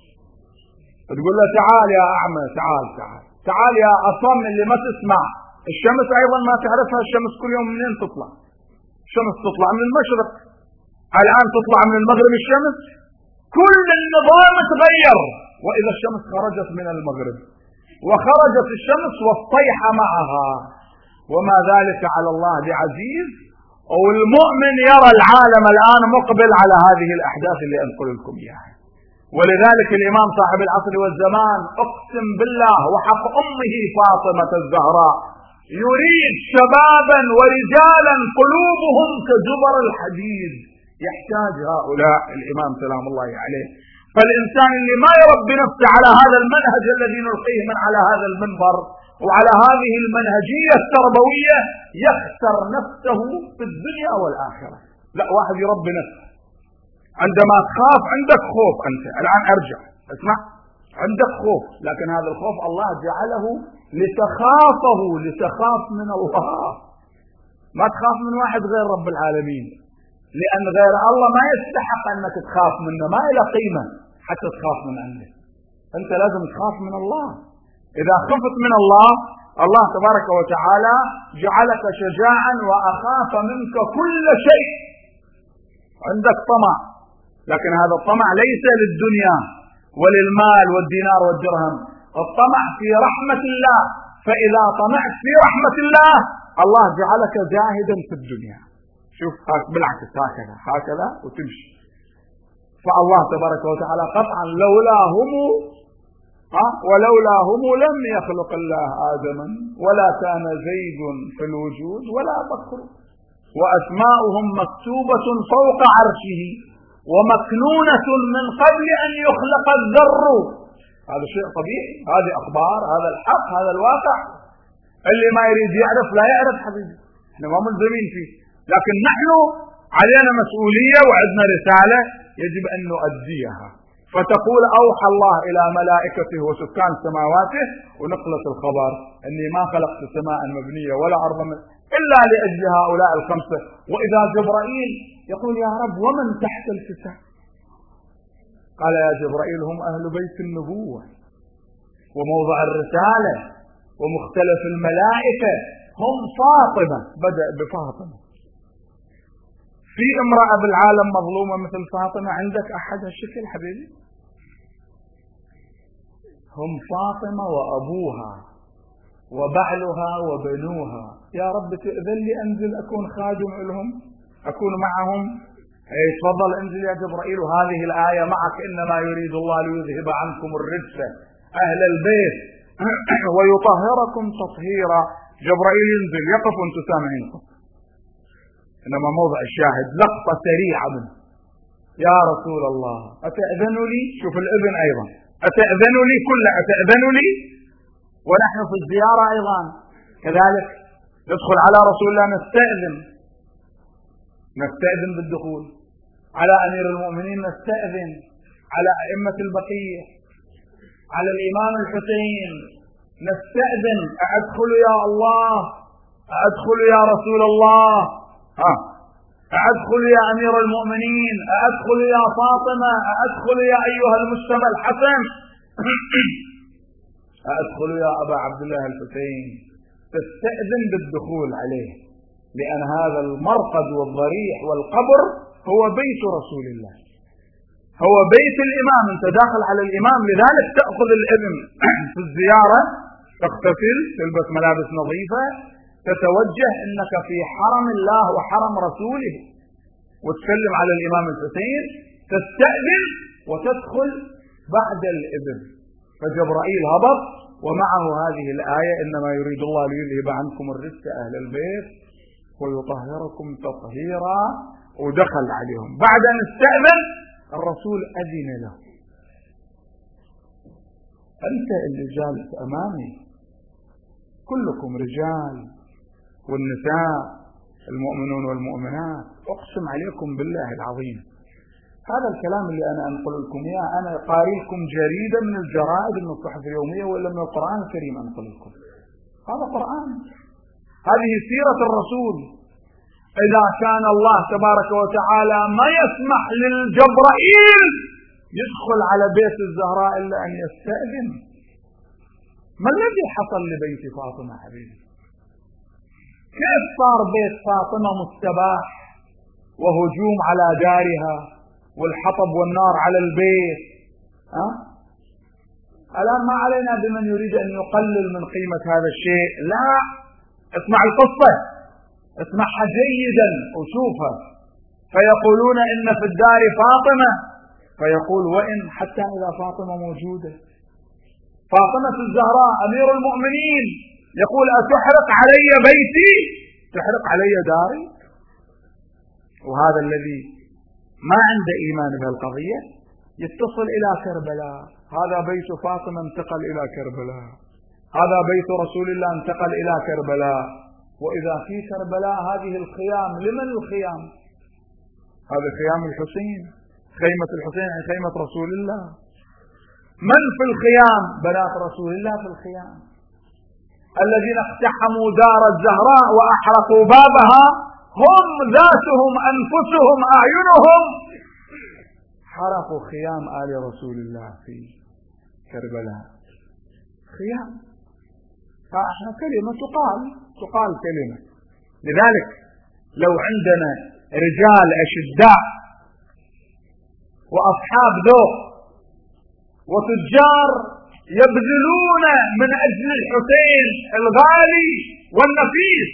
تقول له تعال يا أعمى، تعال تعال تعال يا أصم اللي ما تسمع. الشمس أيضا ما تعرفها، الشمس كل يوم منين تطلع؟ الشمس تطلع من المشرق، الآن تطلع من المغرب الشمس. كل النظام تغير، وإذا الشمس خرجت من المغرب وخرجت الشمس والطيح معها، وما ذلك على الله بعزيز. والمؤمن يرى العالم الآن مقبل على هذه الأحداث اللي أنقل لكم إياها. ولذلك الإمام صاحب العصر والزمان أقسم بالله وحق أمه فاطمة الزهراء يريد شبابا ورجالا قلوبهم كزبر الحديد، يحتاج هؤلاء الإمام سلام الله عليه. فالإنسان اللي ما يربي نفسه على هذا المنهج الذي نلقيه من على هذا المنبر وعلى هذه المنهجية التربوية يخسر نفسه في الدنيا والآخرة. لا، واحد يربي نفسه. عندما تخاف عندك خوف، أنت الآن أرجع اسمع، عندك خوف، لكن هذا الخوف الله جعله لتخافه، لتخاف من الله. ما تخاف من واحد غير رب العالمين، لأن غير الله ما يستحق أنك تخاف منه، ما له قيمة حتى تخاف من عنده. أنت لازم تخاف من الله. إذا خفت من الله، الله تبارك وتعالى جعلك شجاعا وأخاف منك كل شيء. عندك طمع، لكن هذا الطمع ليس للدنيا وللمال والدينار والدرهم، الطمع في رحمة الله. فإذا طمعت في رحمة الله، الله جعلك زاهدا في الدنيا. شوف بالعكس، هكذا هكذا وتمشي. فالله تبارك وتعالى قطعا ولولا هم لم يخلق الله آدما ولا كان زيد في الوجود ولا بكر، وأسماؤهم مكتوبة فوق عرشه ومكنونة من قبل أن يخلق الذر. هذا شيء طبيعي، هذه أخبار، هذا الحق، هذا الواقع. اللي ما يريد يعرف لا يعرف حبيبي، احنا ما ملزمين فيه، لكن نحن علينا مسؤولية وعندنا رسالة يجب أن نؤديها. فتقول أوحى الله إلى ملائكته وسكان سماواته ونقلة الخبر أني ما خلقت سماء مبنية ولا أرضا إلا لأجل هؤلاء الخمسة. وإذا جبرائيل يقول يا رب ومن تحت الكساء؟ قال يا جبرائيل هم أهل بيت النبوة وموضع الرسالة ومختلف الملائكة، هم فاطمة. بدأ بفاطمة. في امرأة بالعالم مظلومة مثل فاطمة؟ عندك أحد هالشكل حبيبي؟ هم فاطمة وأبوها وبعلها وبنوها. يا رب تأذن لي أنزل أكون خادم لهم، أكون معهم. تفضل انزل يا جبرائيل، وهذه الآية معك: إنما يريد الله ليذهب عنكم الرجس أهل البيت ويطهركم تطهيرا. جبرائيل ينزل يقف وانتم سامعين، إنما موضع الشاهد لقطة سريعة منه: يا رسول الله أتأذن لي؟ شوف الابن أيضا، أتأذن لي؟ أتأذن لي؟ ونحن في الزيارة أيضا كذلك ندخل على رسول الله نستأذن بالدخول، على أمير المؤمنين نستأذن، على أئمة البقية، على الإمام الحسين نستأذن: أدخل يا الله، أدخل يا رسول الله. أدخل يا أمير المؤمنين، أدخل يا فاطمة، أدخل يا أيها المجتمع الحسن، أدخل يا أبا عبد الله الحسين. تستأذن بالدخول عليه، لأن هذا المرقد والضريح والقبر هو بيت رسول الله، هو بيت الإمام، أنت داخل على الإمام. لذلك تأخذ الإذن في الزيارة، تغتسل، تلبس ملابس نظيفة، تتوجه إنك في حرم الله وحرم رسوله، وتسلم على الإمام الحسين، تستأذن وتدخل بعد الإذن. فجبرائيل هبط ومعه هذه الآية: إنما يريد الله ليذهب عنكم الرجس أهل البيت ويطهركم تطهيرا، ودخل عليهم. بعد أن استأذن الرسول أذن له. أنت اللي جالس أمامي، كلكم رجال والنساء، المؤمنون والمؤمنات، أقسم عليكم بالله العظيم هذا الكلام اللي أنا أنقل لكم إياه، أنا قاري لكم جريدة من الجرائد، من الصحف اليومية، ولا من القرآن الكريم أنقل لكم. هذا قرآن، هذه سيرة الرسول. إذا كان الله تبارك وتعالى ما يسمح للجبرائيل يدخل على بيت الزهراء إلا أن يستأذن، ما الذي حصل لبيت فاطمة حبيبي؟ كيف صار بيت فاطمة مستباح وهجوم على دارها والحطب والنار على البيت؟ الآن ما علينا بمن يريد أن يقلل من قيمة هذا الشيء، لا، اسمع القصة، اسمعها جيدا وشوفها. فيقولون إن في الدار فاطمة، فيقول وإن، حتى إذا فاطمة موجودة، فاطمة الزهراء أمير المؤمنين، يقول أتحرق علي بيتي، تحرق علي داري؟ وهذا الذي ما عنده إيمان بهالقضية يتصل إلى كربلاء، هذا بيت فاطمة انتقل إلى كربلاء، هذا بيت رسول الله انتقل إلى كربلاء. وإذا في كربلاء هذه الخيام، لمن الخيام؟ هذا خيام الحسين، خيمة الحسين عن خيمة رسول الله. من في الخيام؟ بنات رسول الله في الخيام، الذين اقتحموا دار الزهراء وأحرقوا بابها هم ذاتهم أنفسهم أعينهم حرقوا خيام آل رسول الله في كربلاء. خيام، فاحنا كلمة تقال كلمة. لذلك لو عندنا رجال أشداء وأصحاب ذوق وتجار يبذلون من أجل الحسين الغالي والنفيس،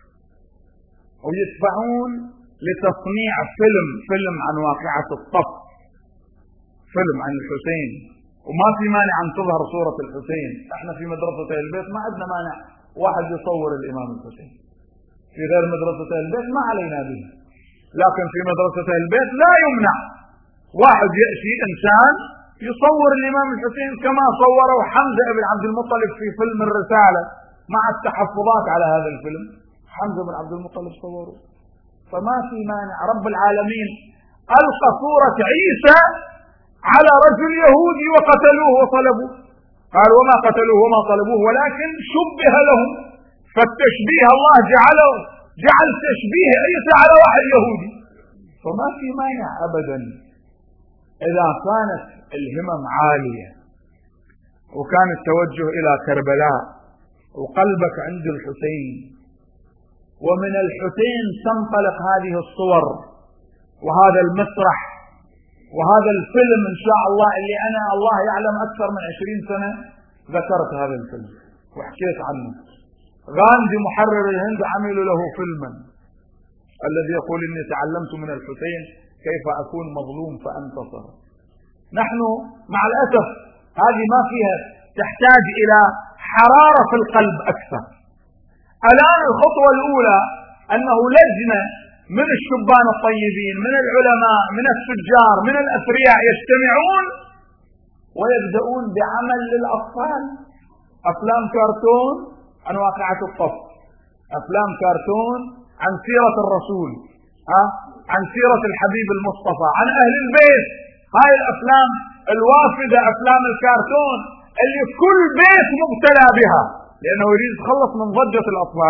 ويدفعون لتصنيع فيلم عن واقعة الطف، فيلم عن الحسين، وما في مانع أن تظهر صورة الحسين. احنا في مدرسة البيت ما عندنا مانع واحد يصور الإمام الحسين، في غير مدرسة البيت ما علينا به، لكن في مدرسة البيت لا يمنع واحد يأتي إنسان يصور الإمام الحسين كما صوروا حمزة بن عبد المطلب في فيلم الرسالة، مع التحفظات على هذا الفيلم. حمزة بن عبد المطلب صوره، فما في مانع. رب العالمين ألقى صورة عيسى على رجل يهودي وقتلوه وصلبوه، قال وما قتلوه وما صلبوه ولكن شبه لهم، فالتشبيه الله جعل تشبيه عيسى على واحد يهودي. فما في مانع أبدا إذا كانت الهمم عالية وكان التوجه إلى كربلاء وقلبك عند الحسين، ومن الحسين تنطلق هذه الصور وهذا المسرح وهذا الفيلم إن شاء الله، اللي أنا الله يعلم أكثر من 20 سنة ذكرت هذا الفيلم وحكيت عنه. غاندي محرر الهند عملوا له فيلما، الذي يقول إني تعلمت من الحسين كيف أكون مظلوم فأنتصر. نحن مع الأسف هذه ما فيها، تحتاج إلى حرارة في القلب أكثر. الآن الخطوة الأولى أنه لجنة من الشبان الطيبين، من العلماء، من التجار، من الأثرياء يجتمعون ويبدأون بعمل للأطفال، أفلام كرتون عن واقعة الطف، أفلام كرتون عن سيرة الرسول، عن سيرة الحبيب المصطفى، عن أهل البيت. هاي الأفلام الوافدة، أفلام الكرتون اللي كل بيت مبتلى بها، لأنه يريد يتخلص من ضجة الأطفال،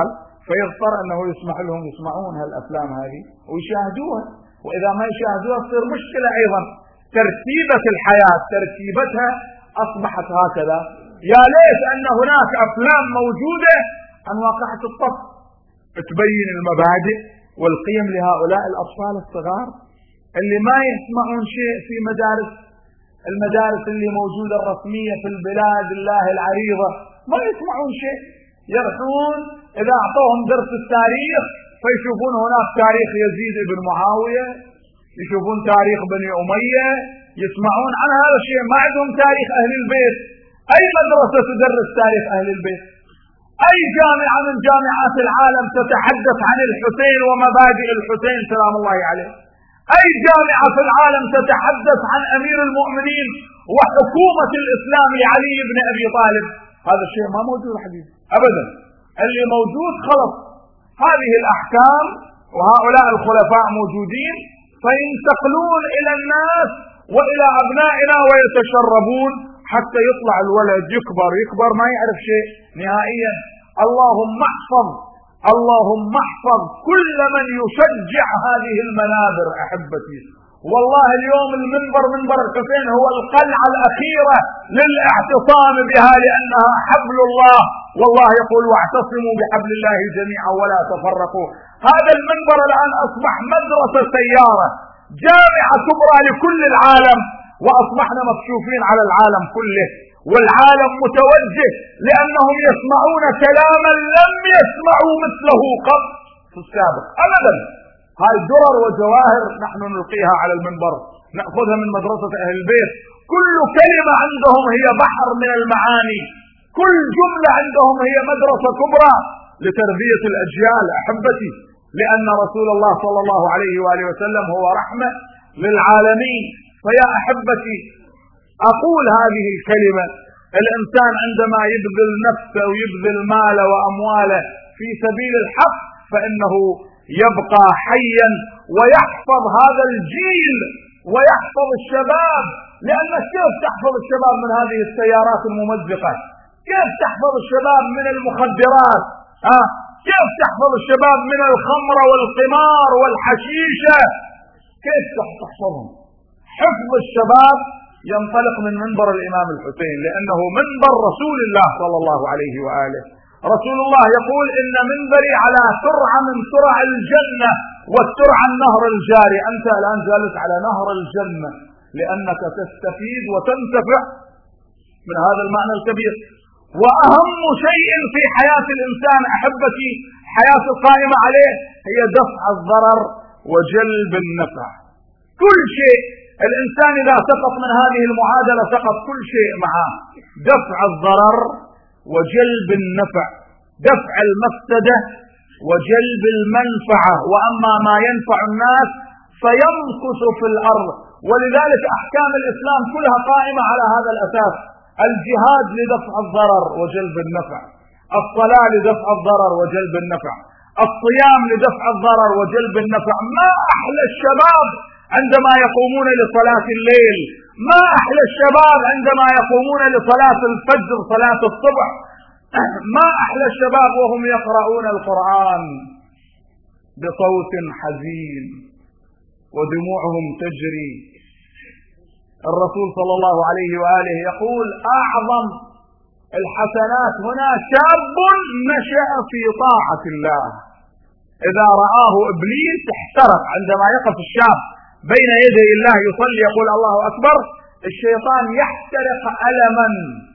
فيضطر أنه يسمح لهم يسمعون هالأفلام هذه ويشاهدوها، وإذا ما يشاهدوها تصير مشكلة أيضا. ترتيبة الحياة ترتيبتها أصبحت هكذا. يا ليت أن هناك أفلام موجودة عن واقعة الطفل تبين المبادئ والقيم لهؤلاء الأطفال الصغار اللي ما يسمعون شيء في المدارس اللي موجودة الرسمية في البلاد الله العريضة، ما يسمعون شيء. يرحون إذا أعطوهم درس التاريخ فيشوفون هناك تاريخ يزيد بن معاوية، يشوفون تاريخ بني أمية، يسمعون عن هذا الشيء. ما عندهم تاريخ أهل البيت. أي مدرسة تدرس تاريخ أهل البيت؟ أي جامعة من جامعات العالم تتحدث عن الحسين ومبادئ الحسين سلام الله عليه؟ أي جامعة في العالم تتحدث عن أمير المؤمنين وحكومة الإسلام لعلي بن أبي طالب؟ هذا الشيء ما موجود حبيبي أبدا. اللي موجود خلص هذه الأحكام وهؤلاء الخلفاء موجودين، فينتقلون إلى الناس وإلى أبنائنا ويتشربون حتى يطلع الولد يكبر ما يعرف شيء نهائيا. اللهم احفظ كل من يشجع هذه المنابر أحبتي. والله اليوم المنبر منبر الحسين هو القلعة الأخيرة للاعتصام بها لأنها حبل الله، والله يقول واعتصموا بحبل الله جميعا ولا تفرقوا. هذا المنبر الآن أصبح مدرسة سيارة، جامعة كبرى لكل العالم، وأصبحنا مكشوفين على العالم كله، والعالم متوجه لأنهم يسمعون كلاما لم يسمعوا مثله قط في السابق أبدا. هاي درر وجواهر نحن نلقيها على المنبر، نأخذها من مدرسة أهل البيت. كل كلمة عندهم هي بحر من المعاني، كل جملة عندهم هي مدرسة كبرى لتربية الأجيال أحبتي، لأن رسول الله صلى الله عليه وآله وسلم هو رحمة للعالمين. فيا أحبتي أقول هذه الكلمة: الإنسان عندما يبذل نفسه ويبذل ماله وأمواله في سبيل الحق فإنه يبقى حيا ويحفظ هذا الجيل ويحفظ الشباب. لأن كيف تحفظ الشباب من هذه السيارات الممزقة؟ كيف تحفظ الشباب من المخدرات؟ كيف تحفظ الشباب من الخمر والقمار والحشيشة؟ كيف تحفظهم؟ حفظ الشباب ينطلق من منبر الإمام الحسين، لأنه منبر رسول الله صلى الله عليه وآله. رسول الله يقول: إن منبري على سرعة من سرع الجنة، والسرعة النهر الجاري. أنت الآن جالس على نهر الجنة لأنك تستفيد وتنتفع من هذا المعنى الكبير. وأهم شيء في حياة الإنسان أحبتي، حياة القائمة عليه، هي دفع الضرر وجلب النفع. كل شيء الإنسان إذا سقط من هذه المعادلة سقط كل شيء معه. دفع الضرر وجلب النفع، دفع المفسدة وجلب المنفعة، وأما ما ينفع الناس فيمكث في الأرض. ولذلك أحكام الإسلام كلها قائمة على هذا الأساس: الجهاد لدفع الضرر وجلب النفع، الصلاة لدفع الضرر وجلب النفع، الصيام لدفع الضرر وجلب النفع. ما أحلى الشباب عندما يقومون لصلاة الليل، ما أحلى الشباب عندما يقومون لصلاة الفجر صلاة الصبح، ما أحلى الشباب وهم يقرؤون القرآن بصوت حزين ودموعهم تجري. الرسول صلى الله عليه وآله يقول: أعظم الحسنات هنا شاب نشأ في طاعة الله. إذا رآه إبليس احترق. عندما يقف الشاب بين يدي الله يصلي يقول الله أكبر، الشيطان يحترق ألما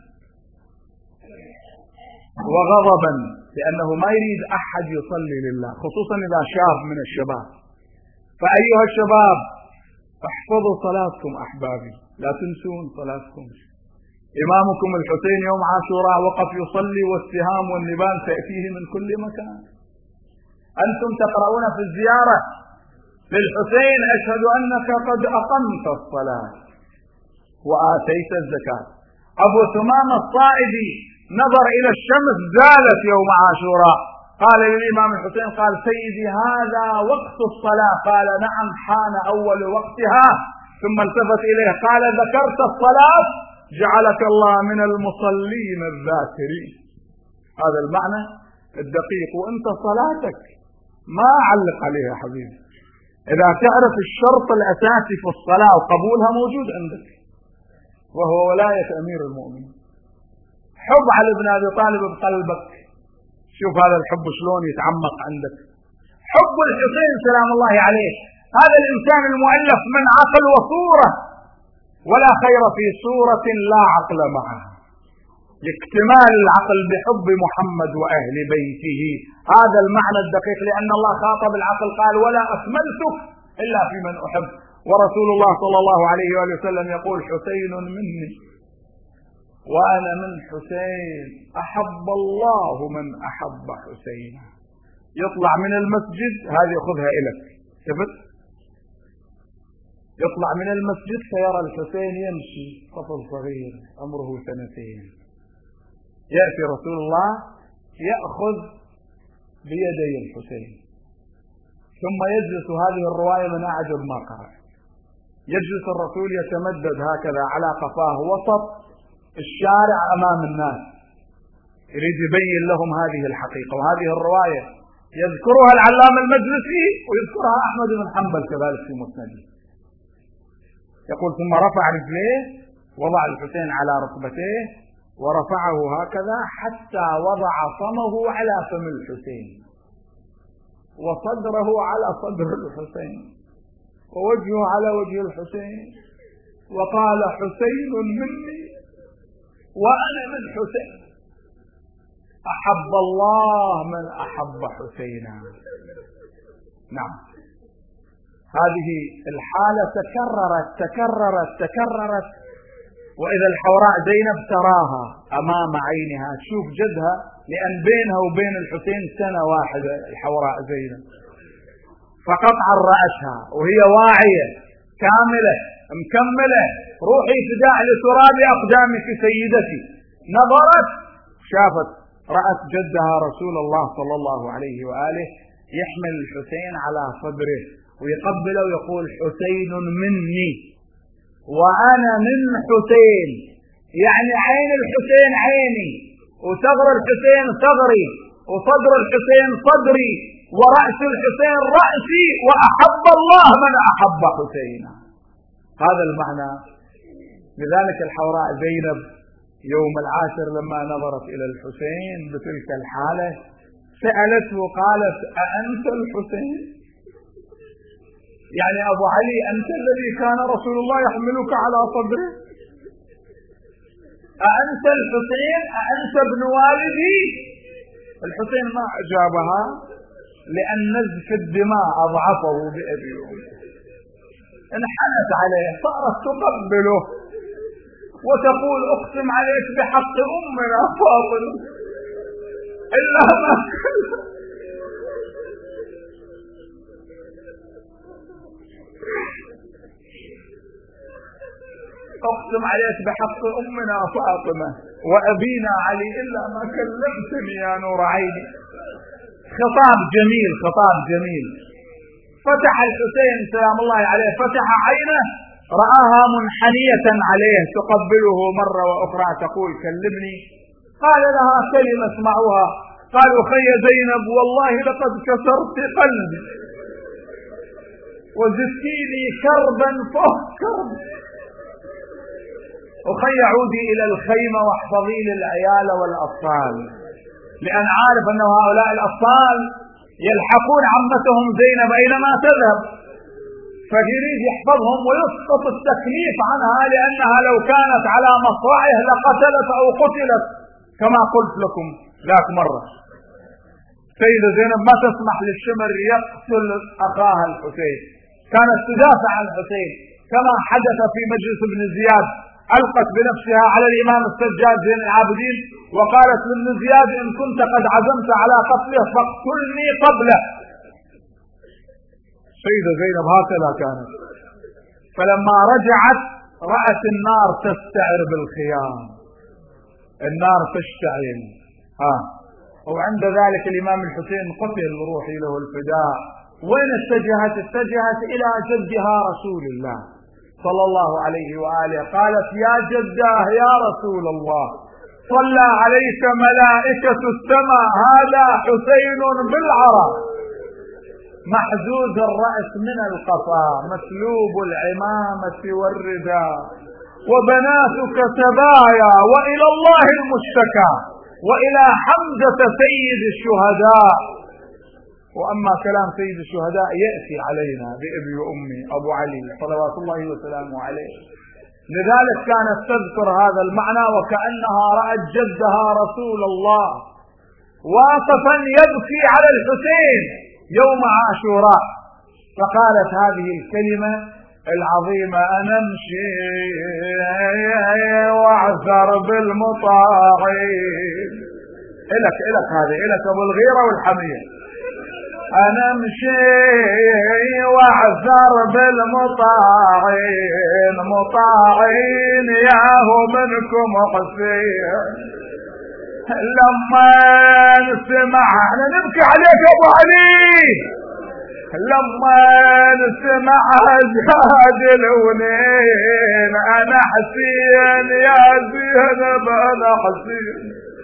وغضبا، لأنه ما يريد أحد يصلي لله، خصوصا إذا شاب من الشباب. فأيها الشباب احفظوا صلاتكم أحبابي، لا تنسون صلاتكم. إمامكم الحسين يوم عاشوراء وقف يصلي والسهام والنبال تأتيه من كل مكان. أنتم تقرؤون في الزيارة للحسين: أشهد أنك قد أقمت الصلاة وآتيت الزكاة. أبو ثمامة الصائدي نظر إلى الشمس زالت يوم عاشوراء، قال للإمام الحسين: قال سيدي هذا وقت الصلاة؟ قال نعم، حان أول وقتها. ثم التفت إليه قال: ذكرت الصلاة؟ جعلك الله من المصلين الذاكرين. هذا المعنى الدقيق، وانت صلاتك ما أعلق عليها حبيبي. إذا تعرف الشرط الأساسي في الصلاة وقبولها موجود عندك، وهو ولاية أمير المؤمنين. حب علي بن أبي طالب بقلبك، شوف هذا الحب شلون يتعمق عندك. حب الحسين سلام الله عليه، هذا الإنسان المؤلف من عقل وصورة، ولا خير في صورة لا عقل معها. اكتمال العقل بحب محمد وأهل بيته، هذا المعنى الدقيق، لأن الله خاطب العقل قال ولا أكملتك إلا في من أحب. ورسول الله صلى الله عليه وآله وسلم يقول حسين مني وأنا من حسين، أحب الله من أحب حسين. يطلع من المسجد، هذه خذها إليك، شفت؟ يطلع من المسجد فيرى الحسين يمشي، طفل صغير عمره 2 سنين، يأتي رسول الله يأخذ بيدي الحسين، ثم يجلس. هذه الرواية من أعجب ما قرأ. يجلس الرسول يتمدد هكذا على قفاه وسط الشارع أمام الناس، يريد يبين لهم هذه الحقيقة. وهذه الرواية يذكرها العلامة المجلسي ويذكرها أحمد بن حنبل كذلك في مسنده. يقول ثم رفع رجليه، وضع الحسين على ركبتيه ورفعه هكذا حتى وضع فمه على فم الحسين وصدره على صدر الحسين ووجهه على وجه الحسين، وقال حسين مني وأنا من حسين، أحب الله من أحب حسينا. نعم، هذه الحالة تكررت، وإذا الحوراء زينب تراها أمام عينها، تشوف جدها، لأن بينها وبين الحسين 1 سنة الحوراء زينب، فقطع رأسها وهي واعية كاملة مكملة، روحي فداء لتراب أقدامك سيدتي. نظرت شافت رأت جدها رسول الله صلى الله عليه وآله يحمل الحسين على صدره ويقبله ويقول حسين مني وأنا من حسين، يعني عين الحسين عيني، وثغر الحسين ثغري، وصدر الحسين صدري، ورأس الحسين رأسي، وأحب الله من أحب حسينا. هذا المعنى. لذلك الحوراء زينب يوم 10 لما نظرت إلى الحسين بتلك الحالة سألته قالت أأنت الحسين؟ يعني أبو علي أنت الذي كان رسول الله يحملك على صدره؟ أأنت الحسين؟ أأنت ابن والدي؟ الحسين ما أجابها، لأن نزف الدماء أضعفه بأبي وأمي. انحنت عليه، صارت تقبله وتقول أقسم عليك بحق أمنا فاطمة إلا ما أقسم عليك بحق أمنا فاطمة وأبينا علي إلا ما كلمتني يا نور عيني. خطاب جميل، خطاب جميل. فتح الحسين سلام الله عليه، فتح عينه رآها منحنية عليه تقبله مرة وأخرى تقول كلمني. قال لها كلمة اسمعوها، قال أخي زينب والله لقد كسرت قلبي وزدتيني كربا فوق كرب. أخي عودي إلى الخيمة واحفظي لي العيال والأطفال، لأن عارف أن هؤلاء الأطفال يلحقون عمتهم زينب أينما تذهب، فيريد يحفظهم ويسقط التكليف عنها، لأنها لو كانت على مصرعه لقتلت أو قتلت كما قلت لكم ذاك مرة. سيدة زينب ما تسمح للشمر يقتل أخاها الحسين، كانت تدافع عن الحسين كما حدث في مجلس ابن زياد، ألقت بنفسها على الإمام السجاد زين العابدين وقالت لابن زياد إن كنت قد عزمت على قتله فاقتلني قبله. سيدة زينب هكذا كانت. فلما رجعت رأت النار تستعر بالخيام، النار تشتعل. وعند ذلك الإمام الحسين قتل روحي له الفداء. وين اتجهت؟ اتجهت إلى جدها رسول الله صلى الله عليه وآله، قالت يا جداه يا رسول الله صلى عليك ملائكة السماء، هذا حسين بالعرى، محزوز الرأس من القفا، مسلوب العمامة والرداء، وبناتك سبايا، وإلى الله المشتكى، وإلى حمزة سيد الشهداء. وأما كلام سيد الشهداء يأتي علينا بأبي وأمي أبو علي صلوات الله وسلامه عليه. لذلك كانت تذكر هذا المعنى وكأنها رأت جدها رسول الله واقفا يبكي على الحسين يوم عاشوراء، فقالت هذه الكلمة العظيمة: أنا امشي واعثر بالمطاعين. إلك هذه إلك أبو الغيرة والحمية. أنا امشي واعثر بالمطاعين، مطاعين ياهو منكم حسين. لما نسمع احنا نبكي عليك ابو علي، لما نسمع زاد الونين، انا حسين يا زينب انا حسين.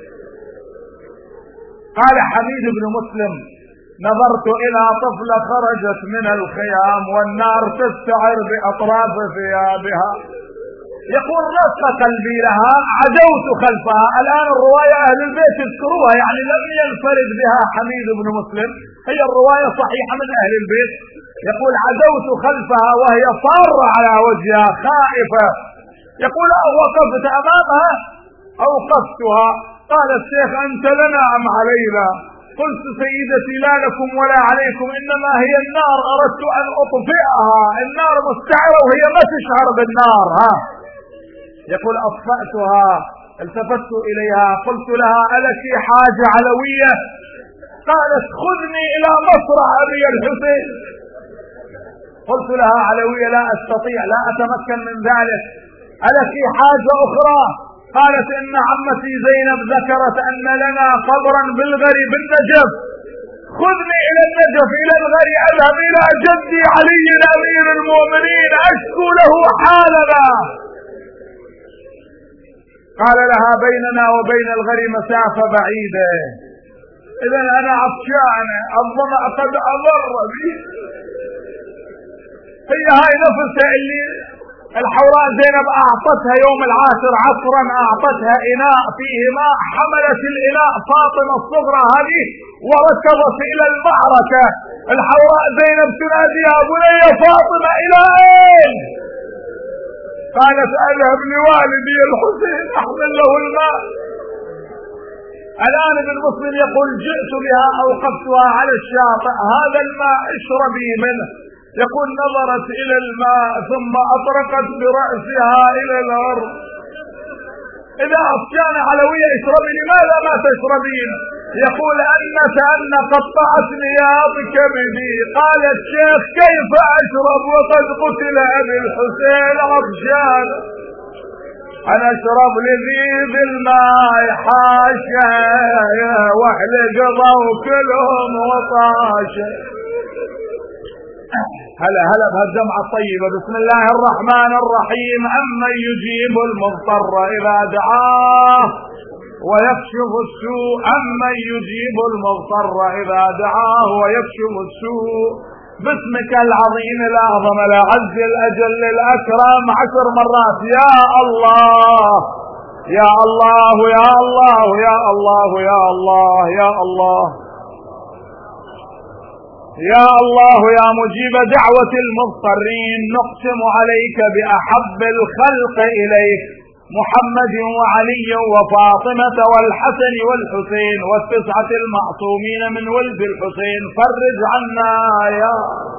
قال حميد بن مسلم: نظرت الى طفلة خرجت من الخيام والنار تستعر باطراف ثيابها، يقول رق قلبي لها، عدوت خلفها. الآن الرواية أهل البيت يذكروها، يعني لم ينفرد بها حميد بن مسلم، هي الرواية صحيحة من أهل البيت. يقول: عدوت خلفها وهي صارة على وجهها خائفة، يقول: وقفت أمامها أوقفتها. قال الشيخ: أنت لنا أم علينا؟ قلت: سيدتي لا لكم ولا عليكم، إنما هي النار أردت أن أطفئها، النار مستعرة وهي ما تشعر بالنار. يقول: أطفأتها، التفت إليها قلت لها: ألك حاجة علوية؟ قالت: خذني إلى مصرع أبي الحسين. قلت لها: علوية لا أستطيع، لا أتمكن من ذلك. ألك حاجة أخرى؟ قالت: إن عمتي زينب ذكرت أن لنا قبرا بالغري بالنجف، خذني إلى النجف إلى الغري، أذهب إلى جدي علي أمير المؤمنين أشكو له حالنا. قال لها: بيننا وبين الغري مسافة بعيدة، إذا أنا عطشانة، الظمأ قد أضر بي. هي هاي نفسها اللي الحوراء زينب أعطتها يوم العاشر عصرا، أعطتها إناء فيه ماء، حملت الإناء فاطمة الصغرى هذه وركضت إلى المعركة. الحوراء زينب تناديها: بني فاطمة إلى أين؟ قالت: أذهب لوالدي الحسين أحمل له الماء. الآن ابن مسلم يقول: جئت بها أوقفتها على الشاطئ، هذا الماء اشربي منه. يقول: نظرت إلى الماء ثم أطرقت برأسها إلى الأرض: إذا أفكان علوية اشربي، لماذا ما تشربين؟ يقول: أن قطعتني يا بكبدي. قال الشيخ: كيف أشرب وقد قتل أبي الحسين عطشان؟ أنا أشرب لذيذ الماء حاشا واحلق ضو كلهم وطاشا. هلا بهالدمعة الطيبة. بسم الله الرحمن الرحيم. أمن يجيب المضطر إذا دعاه ويكشف السوء، أمن يجيب المضطر إذا دعاه ويكشف السوء، باسمك العظيم الأعظم الأعز الأجل الأكرم 10 مرات. يا الله يا الله يا الله يا الله يا الله يا الله يا الله يا مجيب دعوة المضطرين، نقسم عليك بأحب الخلق إليك محمد وعلي وفاطمة والحسن والحسين والتسعة المعصومين من ولد الحسين، فرج عنا يا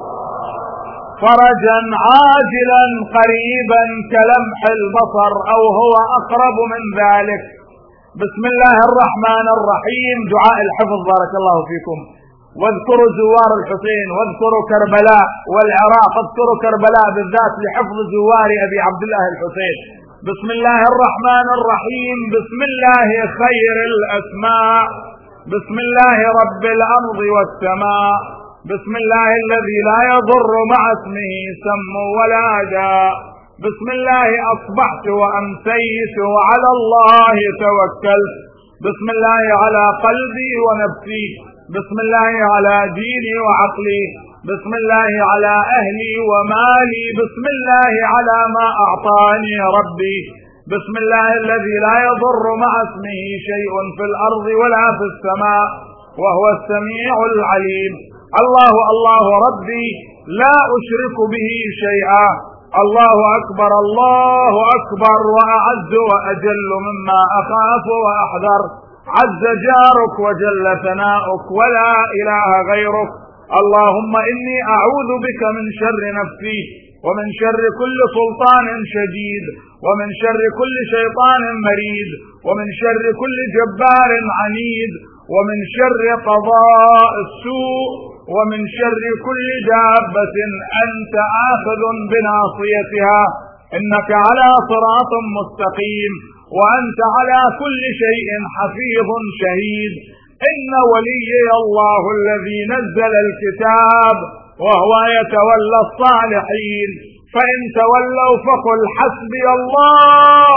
فرجا عاجلا قريبا كلمح البصر أو هو أقرب من ذلك. بسم الله الرحمن الرحيم. دعاء الحفظ بارك الله فيكم. واذكروا زوار الحسين، واذكروا كربلاء والعراق، اذكروا كربلاء بالذات لحفظ زوار أبي عبد الله الحسين. بسم الله الرحمن الرحيم. بسم الله خير الأسماء، بسم الله رب الأرض والسماء، بسم الله الذي لا يضر مع اسمه سم ولا داء، بسم الله أصبحت وأمسيت وعلى الله توكلت. بسم الله على قلبي ونفسي. بسم الله على ديني وعقلي. بسم الله على أهلي ومالي. بسم الله على ما أعطاني ربي. بسم الله الذي لا يضر مع اسمه شيء في الأرض ولا في السماء وهو السميع العليم. الله الله ربي لا أشرك به شيئا. الله أكبر الله أكبر وأعز وأجل مما أخاف وأحذر. عز جارك وجل ثناؤك ولا إله غيرك. اللهم إني أعوذ بك من شر نفسي ومن شر كل سلطان شديد ومن شر كل شيطان مريد ومن شر كل جبار عنيد ومن شر قضاء السوء ومن شر كل دابة أنت آخذ بناصيتها إنك على صراط مستقيم وأنت على كل شيء حفيظ شهيد. إن وليي الله الذي نزل الكتاب وهو يتولى الصالحين فإن تولوا فقل حسبي الله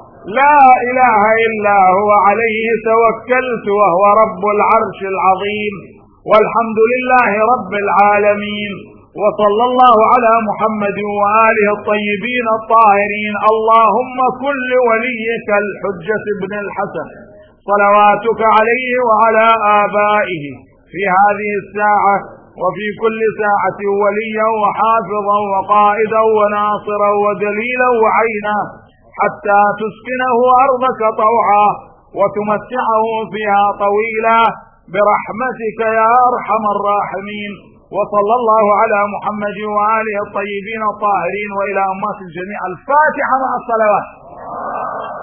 لا إله إلا هو عليه توكلت وهو رب العرش العظيم. والحمد لله رب العالمين. وصلى الله على محمد وآله الطيبين الطاهرين. اللهم كن لوليك الحجة بن الحسن صلواتك عليه وعلى آبائه في هذه الساعة وفي كل ساعة وليا وحافظا وقائدا وناصرا ودليلا وعينا حتى تسكنه أرضك طوعا وتمتعه فيها طويلا برحمتك يا أرحم الراحمين. وصلى الله على محمد وآله الطيبين الطاهرين وإلى أمات الجميع. الفاتحة مع الصلوات.